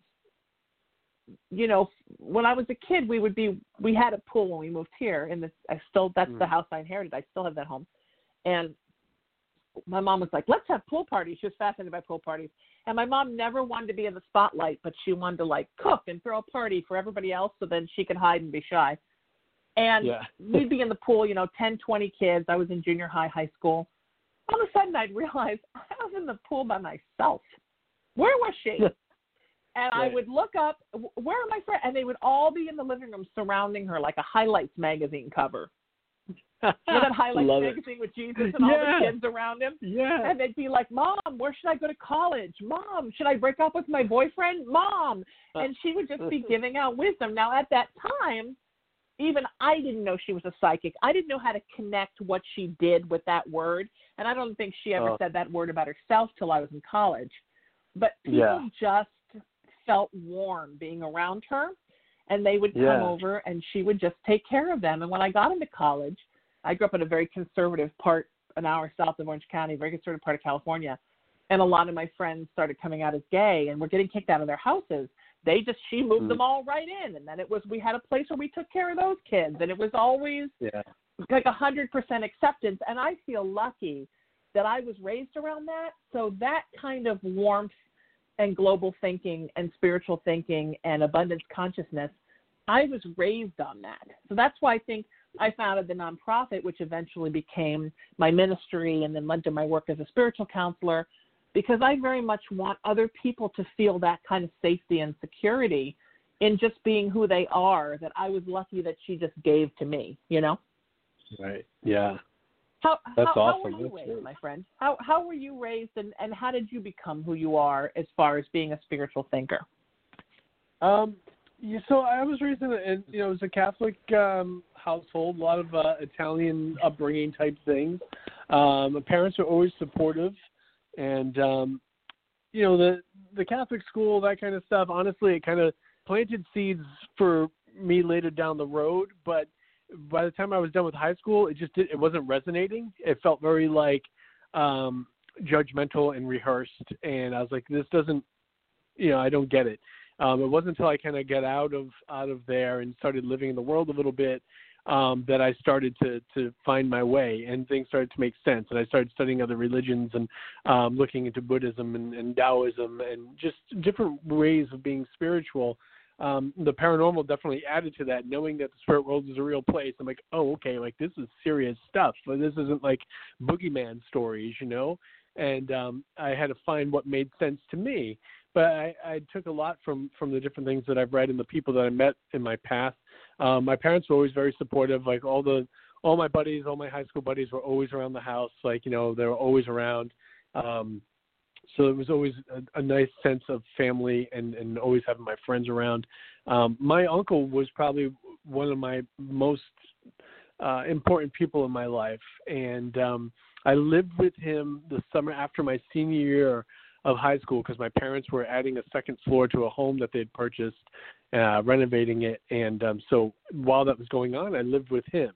you know, when I was a kid, we would be, we had a pool when we moved here, and I still, that's mm. the house I inherited. I still have that home. And my mom was like, let's have pool parties. She was fascinated by pool parties. And my mom never wanted to be in the spotlight, but she wanted to like cook and throw a party for everybody else so then she could hide and be shy. And yeah. we'd be in the pool, you know, ten, twenty kids. I was in junior high, high school. All of a sudden I'd realize I was in the pool by myself. Where was she? And right. I would look up, where are my friends? And they would all be in the living room surrounding her like a Highlights magazine cover. You know that Highlights Love magazine it. with Jesus and all yeah. the kids around him? Yeah. And they'd be like, Mom, where should I go to college? Mom, should I break up with my boyfriend? Mom. And she would just be giving out wisdom. Now, at that time, even I didn't know she was a psychic. I didn't know how to connect what she did with that word. And I don't think she ever oh. said that word about herself till I was in college. But people yeah. just felt warm being around her. And they would come yeah. over and she would just take care of them. And when I got into college, I grew up in a very conservative part, an hour south of Orange County, very conservative part of California. And a lot of my friends started coming out as gay and were getting kicked out of their houses. They just, she moved mm. them all right in. And then it was, we had a place where we took care of those kids. And it was always yeah. like a hundred percent acceptance. And I feel lucky that I was raised around that. So that kind of warmth and global thinking and spiritual thinking and abundance consciousness, I was raised on that. So that's why I think I founded the nonprofit, which eventually became my ministry and then led to my work as a spiritual counselor, because I very much want other people to feel that kind of safety and security in just being who they are, that I was lucky that she just gave to me, you know? Right. Yeah. How, That's how, awesome. how were you That's raised, great. my friend? How, how were you raised, and, and how did you become who you are as far as being a spiritual thinker? Um, yeah, so I was raised in, a, in you know, it was a Catholic um, household, a lot of uh, Italian upbringing type things. Um, my parents were always supportive, and um, you know, the the Catholic school, that kind of stuff. Honestly, it kind of planted seeds for me later down the road. But by the time I was done with high school, it just did, it wasn't resonating. It felt very like um, judgmental and rehearsed, and I was like, this doesn't, you know, I don't get it. Um, it wasn't until I kind of got out of out of there and started living in the world a little bit um, that I started to to find my way, and things started to make sense. And I started studying other religions and um, looking into Buddhism and, and Taoism and just different ways of being spiritual. Um, the paranormal definitely added to that, knowing that the spirit world is a real place. I'm like, oh, okay, like this is serious stuff. But this isn't like boogeyman stories, you know? And um, I had to find what made sense to me. But I, I took a lot from, from the different things that I've read and the people that I met in my path. Um, my parents were always very supportive. Like all the all my buddies, all my high school buddies were always around the house. Like, you know, they were always around. Um, So it was always a, a nice sense of family and, and always having my friends around. Um, my uncle was probably one of my most uh, important people in my life. And um, I lived with him the summer after my senior year of high school because my parents were adding a second floor to a home that they'd purchased, uh, renovating it. And um, so while that was going on, I lived with him.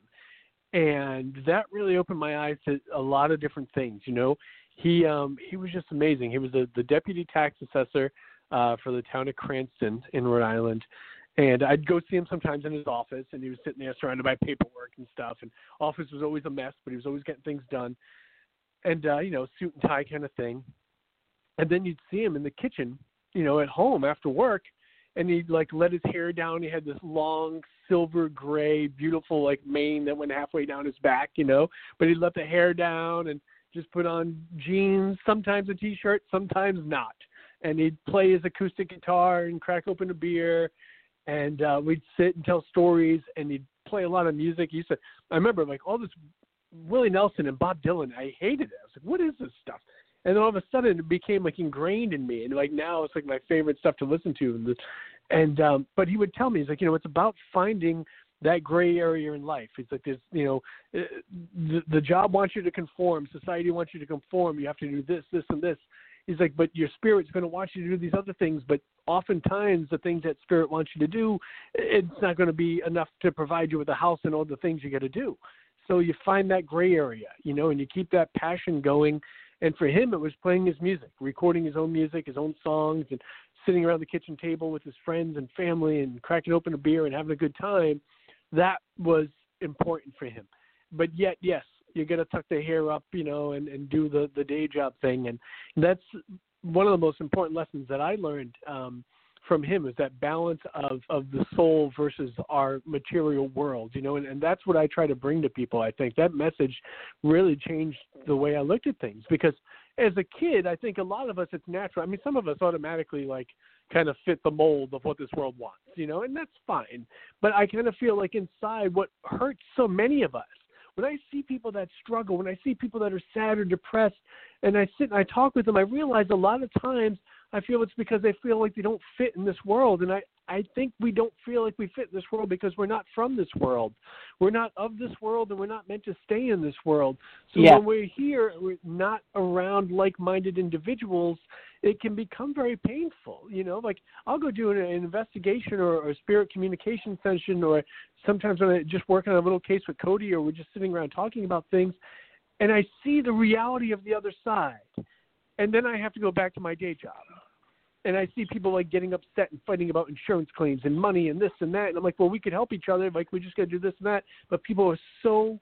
And that really opened my eyes to a lot of different things, you know. He um, he was just amazing. He was the, the deputy tax assessor uh, for the town of Cranston in Rhode Island. And I'd go see him sometimes in his office, and he was sitting there surrounded by paperwork and stuff. And office was always a mess, but he was always getting things done. And, uh, you know, suit and tie kind of thing. And then you'd see him in the kitchen, you know, at home after work, and he'd, like, let his hair down. He had this long, silver gray, beautiful, like, mane that went halfway down his back, you know. But he'd let the hair down and just put on jeans, sometimes a T-shirt, sometimes not. And he'd play his acoustic guitar and crack open a beer, and uh, we'd sit and tell stories, and he'd play a lot of music. He used to, I remember, like, all this Willie Nelson and Bob Dylan, I hated it. I was like, what is this stuff? And then all of a sudden it became, like, ingrained in me. And, like, now it's, like, my favorite stuff to listen to. And, the, and um, but he would tell me, he's like, you know, it's about finding that gray area in life. It's like this, you know, the, the job wants you to conform. Society wants you to conform. You have to do this, this, and this. He's like, but your spirit's going to want you to do these other things. But oftentimes the things that spirit wants you to do, it's not going to be enough to provide you with a house and all the things you got to do. So you find that gray area, you know, and you keep that passion going. And for him, it was playing his music, recording his own music, his own songs, and sitting around the kitchen table with his friends and family and cracking open a beer and having a good time. That was important for him. But yet, yes, you got to tuck the hair up, you know, and, and do the, the day job thing. And that's one of the most important lessons that I learned um, from him, is that balance of, of the soul versus our material world, you know, and, and that's what I try to bring to people. I think that message really changed the way I looked at things, because as a kid, I think a lot of us, it's natural. I mean, some of us automatically, like, kind of fit the mold of what this world wants, you know, and that's fine. But I kind of feel like inside what hurts so many of us, when I see people that struggle, when I see people that are sad or depressed, and I sit and I talk with them, I realize a lot of times I feel it's because they feel like they don't fit in this world. And I, I think we don't feel like we fit in this world because we're not from this world. We're not of this world, and we're not meant to stay in this world. So yeah. when we're here, we're not around like-minded individuals, it can become very painful. You know, like I'll go do an, an investigation or, or a spirit communication session, or sometimes when I just work on a little case with Cody, or we're just sitting around talking about things, and I see the reality of the other side. And then I have to go back to my day job. And I see people like getting upset and fighting about insurance claims and money and this and that. And I'm like, well, we could help each other. Like, we just got to do this and that. But people are so,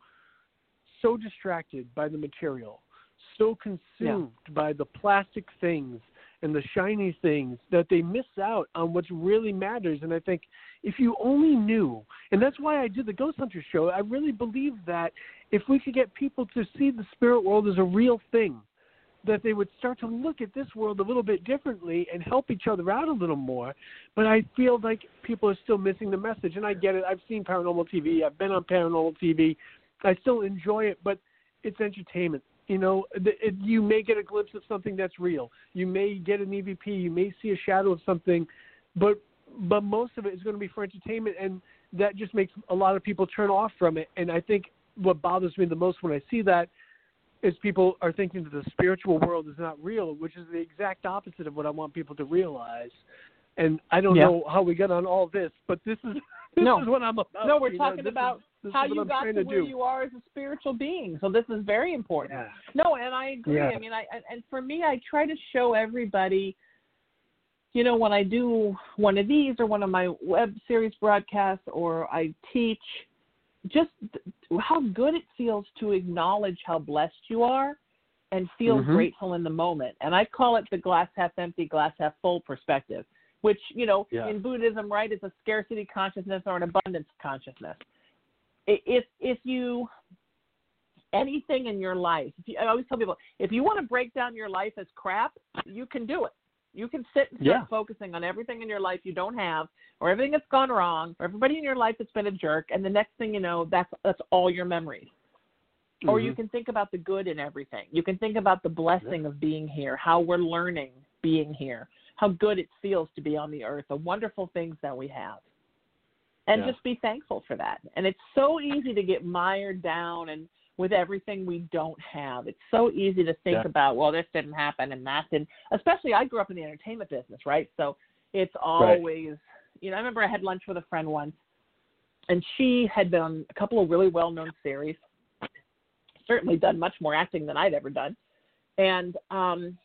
so distracted by the material, so consumed yeah. by the plastic things and the shiny things, that they miss out on what really matters. And I think if you only knew, and that's why I did the Ghost Hunter show, I really believe that if we could get people to see the spirit world as a real thing, that they would start to look at this world a little bit differently and help each other out a little more. But I feel like people are still missing the message, and I get it. I've seen Paranormal T V. I've been on Paranormal T V. I still enjoy it, but it's entertainment. You know, it, it, you may get a glimpse of something that's real. You may get an E V P. You may see a shadow of something, but but most of it is going to be for entertainment, and that just makes a lot of people turn off from it. And I think what bothers me the most when I see that is people are thinking that the spiritual world is not real, which is the exact opposite of what I want people to realize. And I don't yeah. know how we got on all this, but this is this no. is what I'm about. No, we're talking know, about is, how you got to, to where do. you are as a spiritual being. So this is very important. Yeah. No, and I agree. Yeah. I mean, I and for me, I try to show everybody you know, when I do one of these or one of my web series broadcasts or I teach, just how good it feels to acknowledge how blessed you are and feel mm-hmm. grateful in the moment. And I call it the glass half empty, glass half full perspective, which, you know, yeah. in Buddhism, right, is a scarcity consciousness or an abundance consciousness. If, if you, anything in your life, if you, I always tell people, if you want to break down your life as crap, you can do it. You can sit and start yeah. focusing on everything in your life you don't have, or everything that's gone wrong, or everybody in your life that's been a jerk, and the next thing you know, that's that's all your memories. Mm-hmm. Or you can think about the good in everything. You can think about the blessing yeah. of being here, how we're learning being here, how good it feels to be on the earth, the wonderful things that we have. And yeah. just be thankful for that. And it's so easy to get mired down and with everything we don't have. It's so easy to think yeah. about, well, this didn't happen and that didn't. Especially I grew up in the entertainment business, right? So it's always, right. you know, I remember I had lunch with a friend once, and she had been on a couple of really well-known series, certainly done much more acting than I'd ever done. And, um,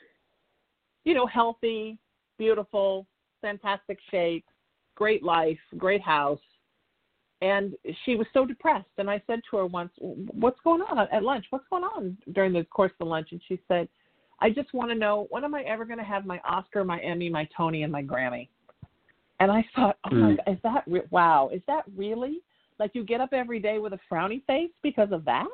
you know, healthy, beautiful, fantastic shape, great life, great house. And she was so depressed. And I said to her once, what's going on at lunch? What's going on during the course of lunch? And she said, I just want to know, when am I ever going to have my Oscar, my Emmy, my Tony, and my Grammy? And I thought, oh, my God, is that, re- wow, is that really? Like you get up every day with a frowny face because of that?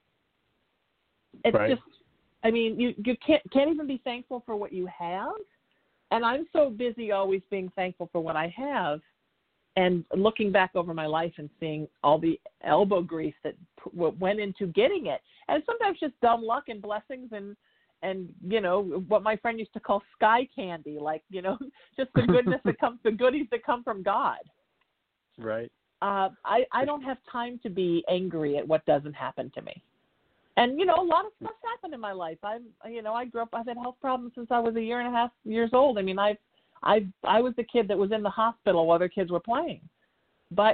It's right. just, I mean, you, you can't, can't even be thankful for what you have. And I'm so busy always being thankful for what I have. And looking back over my life and seeing all the elbow grease that p- went into getting it, and sometimes just dumb luck and blessings and, and you know, what my friend used to call sky candy, like, you know, just the goodness that comes, the goodies that come from God. Right. Uh, I, I don't have time to be angry at what doesn't happen to me. And, you know, a lot of stuff's happened in my life. I'm, you know, I grew up, I've had health problems since I was a year and a half years old. I mean, I've, I I was the kid that was in the hospital while other kids were playing. But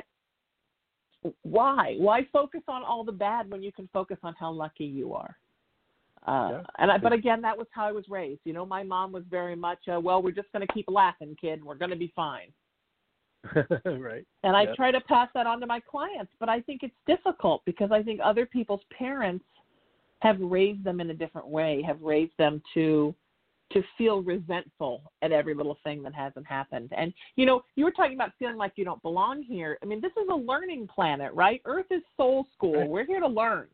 why? Why focus on all the bad when you can focus on how lucky you are? Uh, yeah. And I, but again, that was how I was raised. You know, my mom was very much, uh, well, we're just going to keep laughing, kid. We're going to be fine. Right. And I yep. try to pass that on to my clients, but I think it's difficult because I think other people's parents have raised them in a different way, have raised them to to feel resentful at every little thing that hasn't happened. And, you know, you were talking about feeling like you don't belong here. I mean, this is a learning planet, right? Earth is soul school. Right. We're here to learn.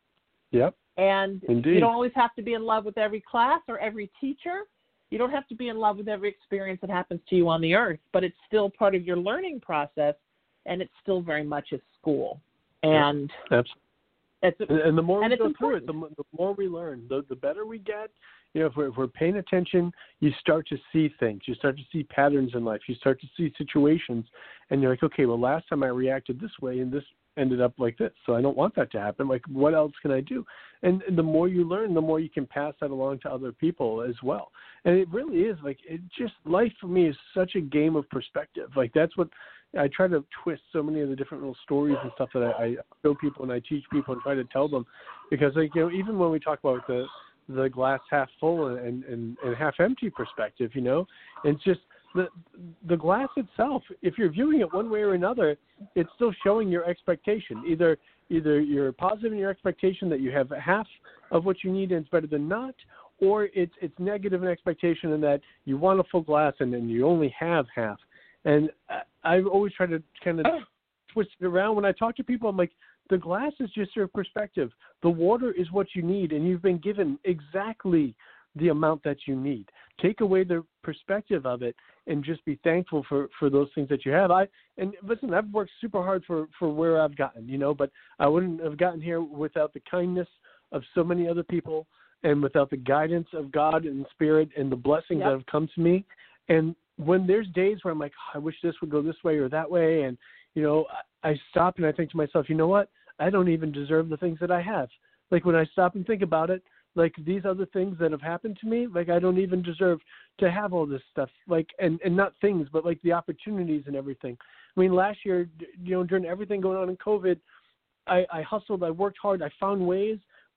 Yep. And Indeed. You don't always have to be in love with every class or every teacher. You don't have to be in love with every experience that happens to you on the earth, but it's still part of your learning process, and it's still very much a school. And yep. it's, and, and the more and we go important. through it, the, the more we learn, the, the better we get. You know, if we're, if we're paying attention, you start to see things. You start to see patterns in life. You start to see situations, and you're like, okay, well, last time I reacted this way, and this ended up like this, so I don't want that to happen. Like, what else can I do? And, and the more you learn, the more you can pass that along to other people as well. And it really is, like, it just, life for me is such a game of perspective. Like, that's what I try to twist so many of the different little stories and stuff that I, I show people and I teach people and try to tell them. Because, like, you know, even when we talk about the the glass half full and, and, and half empty perspective, you know, it's just the the glass itself, if you're viewing it one way or another, it's still showing your expectation. Either either you're positive in your expectation that you have half of what you need and it's better than not, or it's it's negative in expectation in that you want a full glass and then you only have half. And I, I've always tried to kind of twist it around. When I talk to people, I'm like, the glass is just your perspective. The water is what you need, and you've been given exactly the amount that you need. Take away the perspective of it and just be thankful for, for those things that you have. I and listen, I've worked super hard for, for where I've gotten, you know, but I wouldn't have gotten here without the kindness of so many other people and without the guidance of God and Spirit and the blessings yep. that have come to me. And when there's days where I'm like, oh, I wish this would go this way or that way, and, you know, I stop and I think to myself, you know what? I don't even deserve the things that I have. Like, when I stop and think about it, like, these other things that have happened to me, like, I don't even deserve to have all this stuff. Like, and, and not things, but like the opportunities and everything. I mean, last year, you know, during everything going on in COVID, I, I hustled, I worked hard, I found ways, but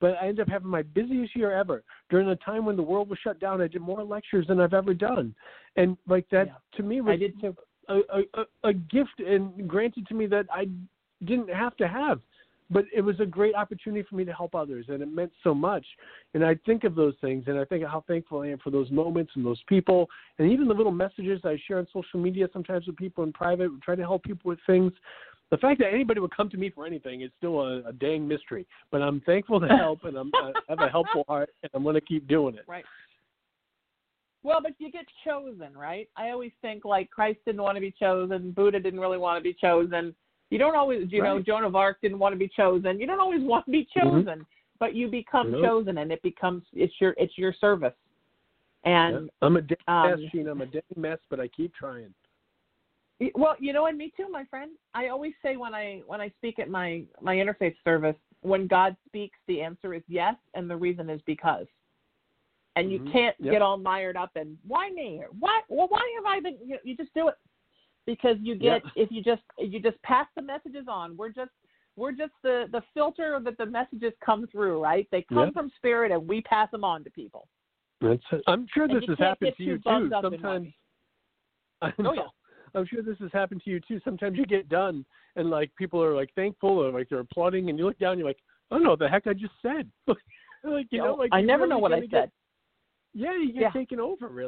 but I ended up having my busiest year ever. During a time when the world was shut down, I did more lectures than I've ever done. And like that, yeah. to me, was I did too. A, a, a gift and granted to me that I didn't have to have. But it was a great opportunity for me to help others, and it meant so much. And I think of those things, and I think of how thankful I am for those moments and those people, and even the little messages I share on social media sometimes with people in private, trying to help people with things. The fact that anybody would come to me for anything is still a, a dang mystery. But I'm thankful to help, and I'm, I have a helpful heart, and I'm going to keep doing it. Right. Well, but you get chosen, right? I always think, like, Christ didn't want to be chosen. Buddha didn't really want to be chosen. You don't always, you right. know, Joan of Arc didn't want to be chosen. You don't always want to be chosen, mm-hmm. but you become no. chosen, and it becomes it's your it's your service. And yeah. I'm a dang um, mess, Sheena. I'm a dang mess, but I keep trying. Well, you know, and me too, my friend. I always say when I when I speak at my my interfaith service, when God speaks, the answer is yes, and the reason is because. And you mm-hmm. can't yep. get all mired up in why me or why well why have I been? You, know, you just do it. Because you get yeah. if you just if you just pass the messages on, we're just we're just the, the filter that the messages come through, right? They come yeah. from Spirit, and we pass them on to people. That's it. I'm sure this has happened to you too. Sometimes. I know. Oh, yeah. I'm sure this has happened to you too. Sometimes you get done, and like people are like thankful, or like they're applauding, and you look down, and you're like, I don't know what the heck I just said. like you know, like I never really know what I get, said. Yeah, you get yeah. taken over, really.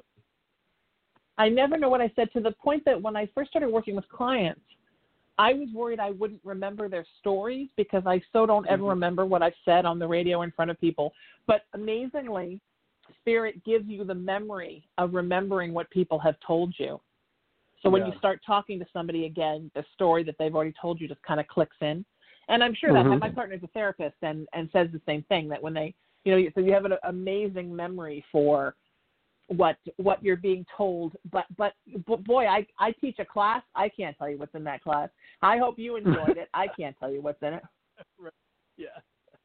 I never know what I said, to the point that when I first started working with clients, I was worried I wouldn't remember their stories because I so don't ever mm-hmm. remember what I've said on the radio in front of people. But amazingly, Spirit gives you the memory of remembering what people have told you. So when yeah. you start talking to somebody again, the story that they've already told you just kind of clicks in. And I'm sure mm-hmm. that my partner's a therapist and, and says the same thing, that when they, you know, so you have an amazing memory for what what you're being told, but but boy, I, I teach a class. I can't tell you what's in that class. I hope you enjoyed it. I can't tell you what's in it. Right. Yeah,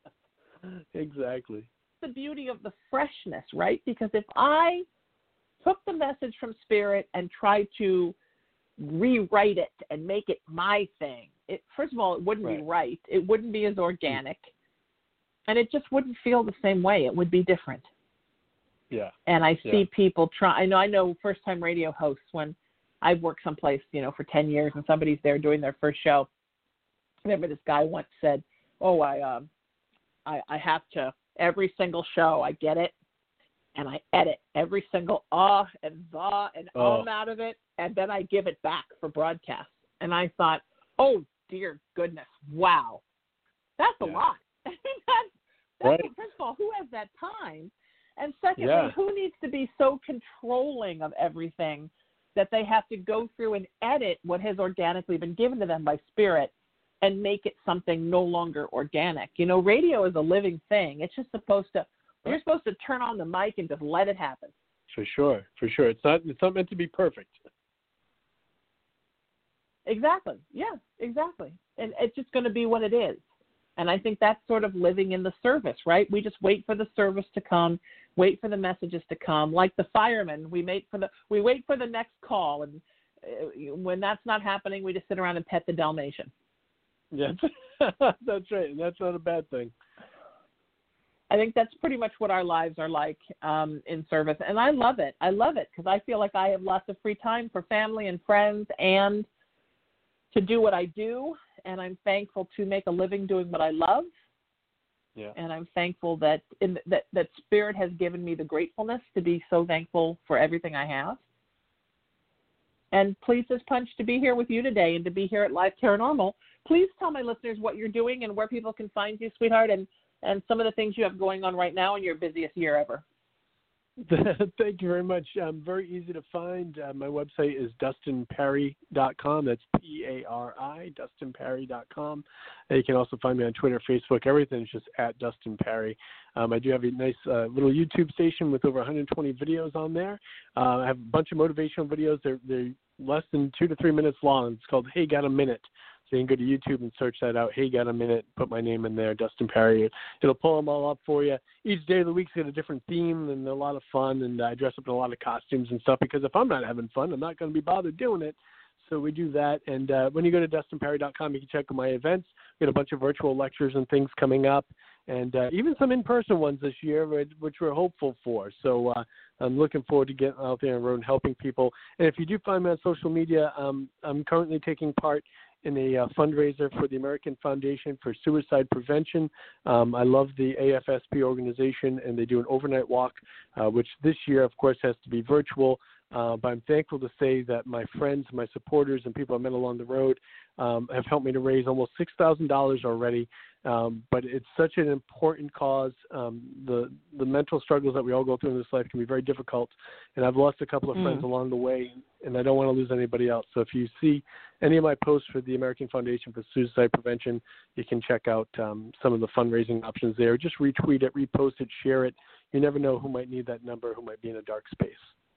exactly. The beauty of the freshness, right? Because if I took the message from Spirit and tried to rewrite it and make it my thing, it first of all, it wouldn't right. be right. It wouldn't be as organic, and it just wouldn't feel the same way. It would be different. Yeah. And I see yeah. people try. I know. I know. First-time radio hosts. When I've worked someplace, you know, for ten years, and somebody's there doing their first show. I remember this guy once said, "Oh, I, um, I, I have to every single show. I get it, and I edit every single ah and the and oh. um out of it, and then I give it back for broadcast." And I thought, "Oh dear goodness, wow, that's a yeah. lot." I mean, that's, that's right. first of all, who has that time? And secondly, yeah. who needs to be so controlling of everything that they have to go through and edit what has organically been given to them by Spirit and make it something no longer organic? You know, radio is a living thing. It's just supposed to, you're supposed to turn on the mic and just let it happen. For sure, for sure. It's not, it's not meant to be perfect. Exactly. Yeah, exactly. And it's just going to be what it is. And I think that's sort of living in the service, right? We just wait for the service to come, wait for the messages to come. Like the firemen, we wait for the we wait for the next call, and uh, when that's not happening, we just sit around and pet the Dalmatian. Yeah, that's right, and that's not a bad thing. I think that's pretty much what our lives are like um, in service, and I love it. I love it because I feel like I have lots of free time for family and friends, and to do what I do. And I'm thankful to make a living doing what I love. Yeah. And I'm thankful that in that that Spirit has given me the gratefulness to be so thankful for everything I have. And pleased as punch to be here with you today and to be here at Live Paranormal. Please tell my listeners what you're doing and where people can find you, sweetheart, and, and some of the things you have going on right now in your busiest year ever. Thank you very much. Um, very easy to find. Uh, my website is dustin parry dot com. That's P A R I, dustin parry dot com. And you can also find me on Twitter, Facebook. Everything is just at Dustin Parry. Um, I do have a nice uh, little YouTube station with over one hundred twenty videos on there. Uh, I have a bunch of motivational videos. They're, they're less than two to three minutes long. It's called Hey, Got a Minute. So you can go to YouTube and search that out. Hey, Got a Minute. Put my name in there, Dustin Parry. It'll pull them all up for you. Each day of the week's got a different theme, and they're a lot of fun. And I dress up in a lot of costumes and stuff because if I'm not having fun, I'm not going to be bothered doing it. So we do that. And uh, when you go to dustin parry dot com, you can check out my events. We got a bunch of virtual lectures and things coming up. and uh, even some in-person ones this year, which we're hopeful for. So uh, I'm looking forward to getting out there on the road and helping people. And if you do find me on social media, um, I'm currently taking part in a uh, fundraiser for the American Foundation for Suicide Prevention. Um, I love the A F S P organization, and they do an overnight walk, uh, which this year, of course, has to be virtual. Uh, but I'm thankful to say that my friends, my supporters, and people I met along the road um, have helped me to raise almost six thousand dollars already. Um, but it's such an important cause. Um, the the mental struggles that we all go through in this life can be very difficult. And I've lost a couple of mm. friends along the way, and I don't want to lose anybody else. So if you see any of my posts for the American Foundation for Suicide Prevention, you can check out um, some of the fundraising options there. Just retweet it, repost it, share it. You never know who might need that number, who might be in a dark space.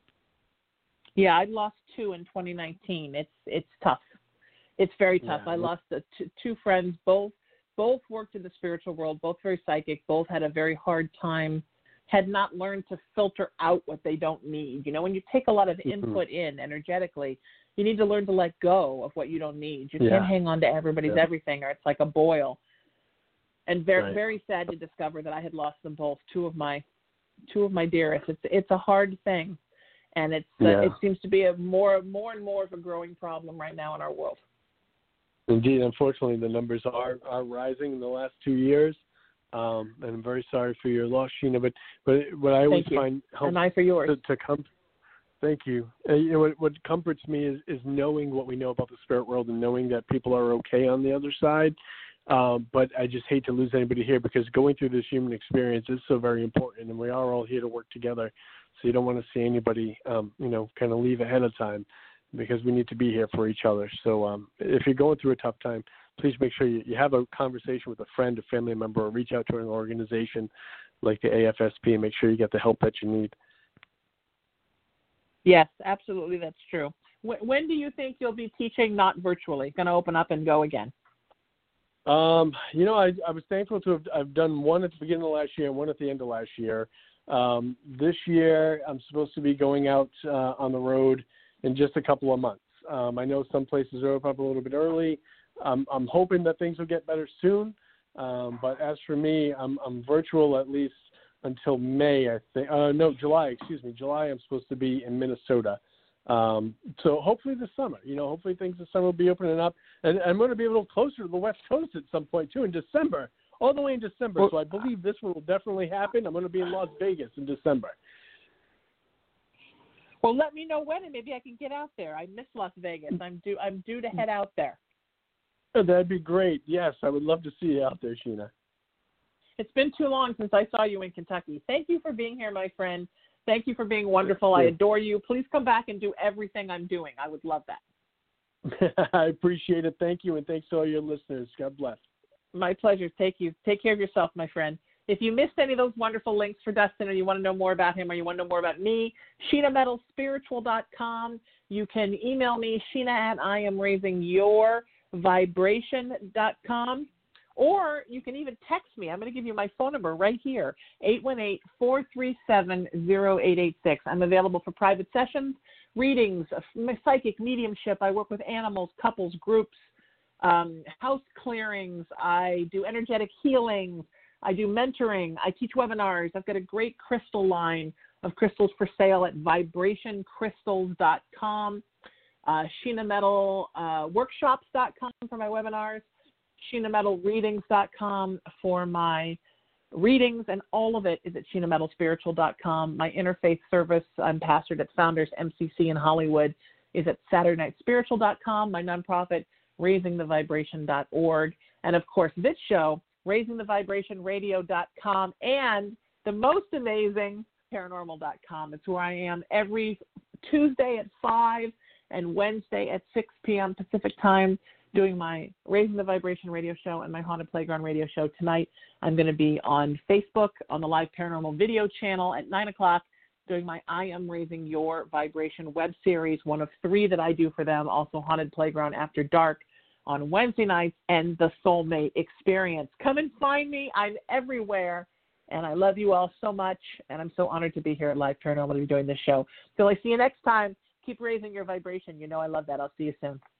Yeah, I lost two in twenty nineteen. It's it's tough. It's very tough. Yeah. I lost a t- two friends. Both both worked in the spiritual world. Both very psychic. Both had a very hard time. Had not learned to filter out what they don't need. You know, when you take a lot of input mm-hmm. in energetically, you need to learn to let go of what you don't need. You yeah. can't hang on to everybody's yeah. everything, or it's like a boil. And very right. very sad to discover that I had lost them both. Two of my two of my dearest. It's it's a hard thing. And it's uh, yeah. it seems to be a more, more and more of a growing problem right now in our world. Indeed, unfortunately, the numbers are, are rising in the last two years, um, and I'm very sorry for your loss, Sheena. But but what I always find helpful and I for yours. to, to come. Thank you. Uh, you know what, what comforts me is, is knowing what we know about the spirit world and knowing that people are okay on the other side. Um, but I just hate to lose anybody here, because going through this human experience is so very important, and we are all here to work together. So you don't want to see anybody, um, you know, kind of leave ahead of time, because we need to be here for each other. So um, if you're going through a tough time, please make sure you, you have a conversation with a friend, a family member, or reach out to an organization like the A F S P and make sure you get the help that you need. Yes, absolutely. That's true. When, when do you think you'll be teaching not virtually? Going to open up and go again? Um, you know, I, I was thankful to have I've done one at the beginning of last year and one at the end of last year. Um, this year, I'm supposed to be going out uh, on the road in just a couple of months. Um, I know some places are open up a little bit early. Um, I'm hoping that things will get better soon. Um, but as for me, I'm, I'm virtual at least until May, I think. Uh, no, July, excuse me. July, I'm supposed to be in Minnesota. Um, so hopefully this summer, you know, hopefully things this summer will be opening up. And I'm going to be a little closer to the West Coast at some point, too, in December. All the way in December, well, so I believe this one will definitely happen. I'm going to be in Las Vegas in December. Well, let me know when, and maybe I can get out there. I miss Las Vegas. I'm due. I'm due to head out there. Oh, that'd be great. Yes, I would love to see you out there, Sheena. It's been too long since I saw you in Kentucky. Thank you for being here, my friend. Thank you for being wonderful. I adore you. Please come back and do everything I'm doing. I would love that. I appreciate it. Thank you, and thanks to all your listeners. God bless. My pleasure. Take you. Take care of yourself, my friend. If you missed any of those wonderful links for Dustin, or you want to know more about him, or you want to know more about me, Sheena Metal Spiritual dot com. You can email me, Sheena at I am raising your vibration dot com. Or you can even text me. I'm going to give you my phone number right here, eight one eight, four three seven, zero eight eight six. I'm available for private sessions, readings, psychic mediumship. I work with animals, couples, groups, um, house clearings. I do energetic healings. I do mentoring. I teach webinars. I've got a great crystal line of crystals for sale at vibration crystals dot com, uh, Sheena Metal uh, workshops dot com for my webinars, Sheena Metal readings dot com for my readings, and all of it is at Sheena Metal Spiritual dot com. My interfaith service, I'm pastored at Founders M C C in Hollywood, is at Saturday Night Spiritual dot com. My nonprofit, raising the vibration dot org. And, of course, this show, raising the vibration radio dot com, and the most amazing, paranormal dot com. It's where I am every Tuesday at five and Wednesday at six p.m. Pacific time, doing my Raising the Vibration radio show and my Haunted Playground radio show. Tonight, I'm going to be on Facebook on the Live Paranormal video channel at nine o'clock doing my I Am Raising Your Vibration web series, one of three that I do for them, also Haunted Playground After Dark on Wednesday nights, and the Soulmate Experience. Come and find me. I'm everywhere, and I love you all so much, and I'm so honored to be here at Live Paranormal to be doing this show. Till I see you next time, keep raising your vibration. You know I love that. I'll see you soon.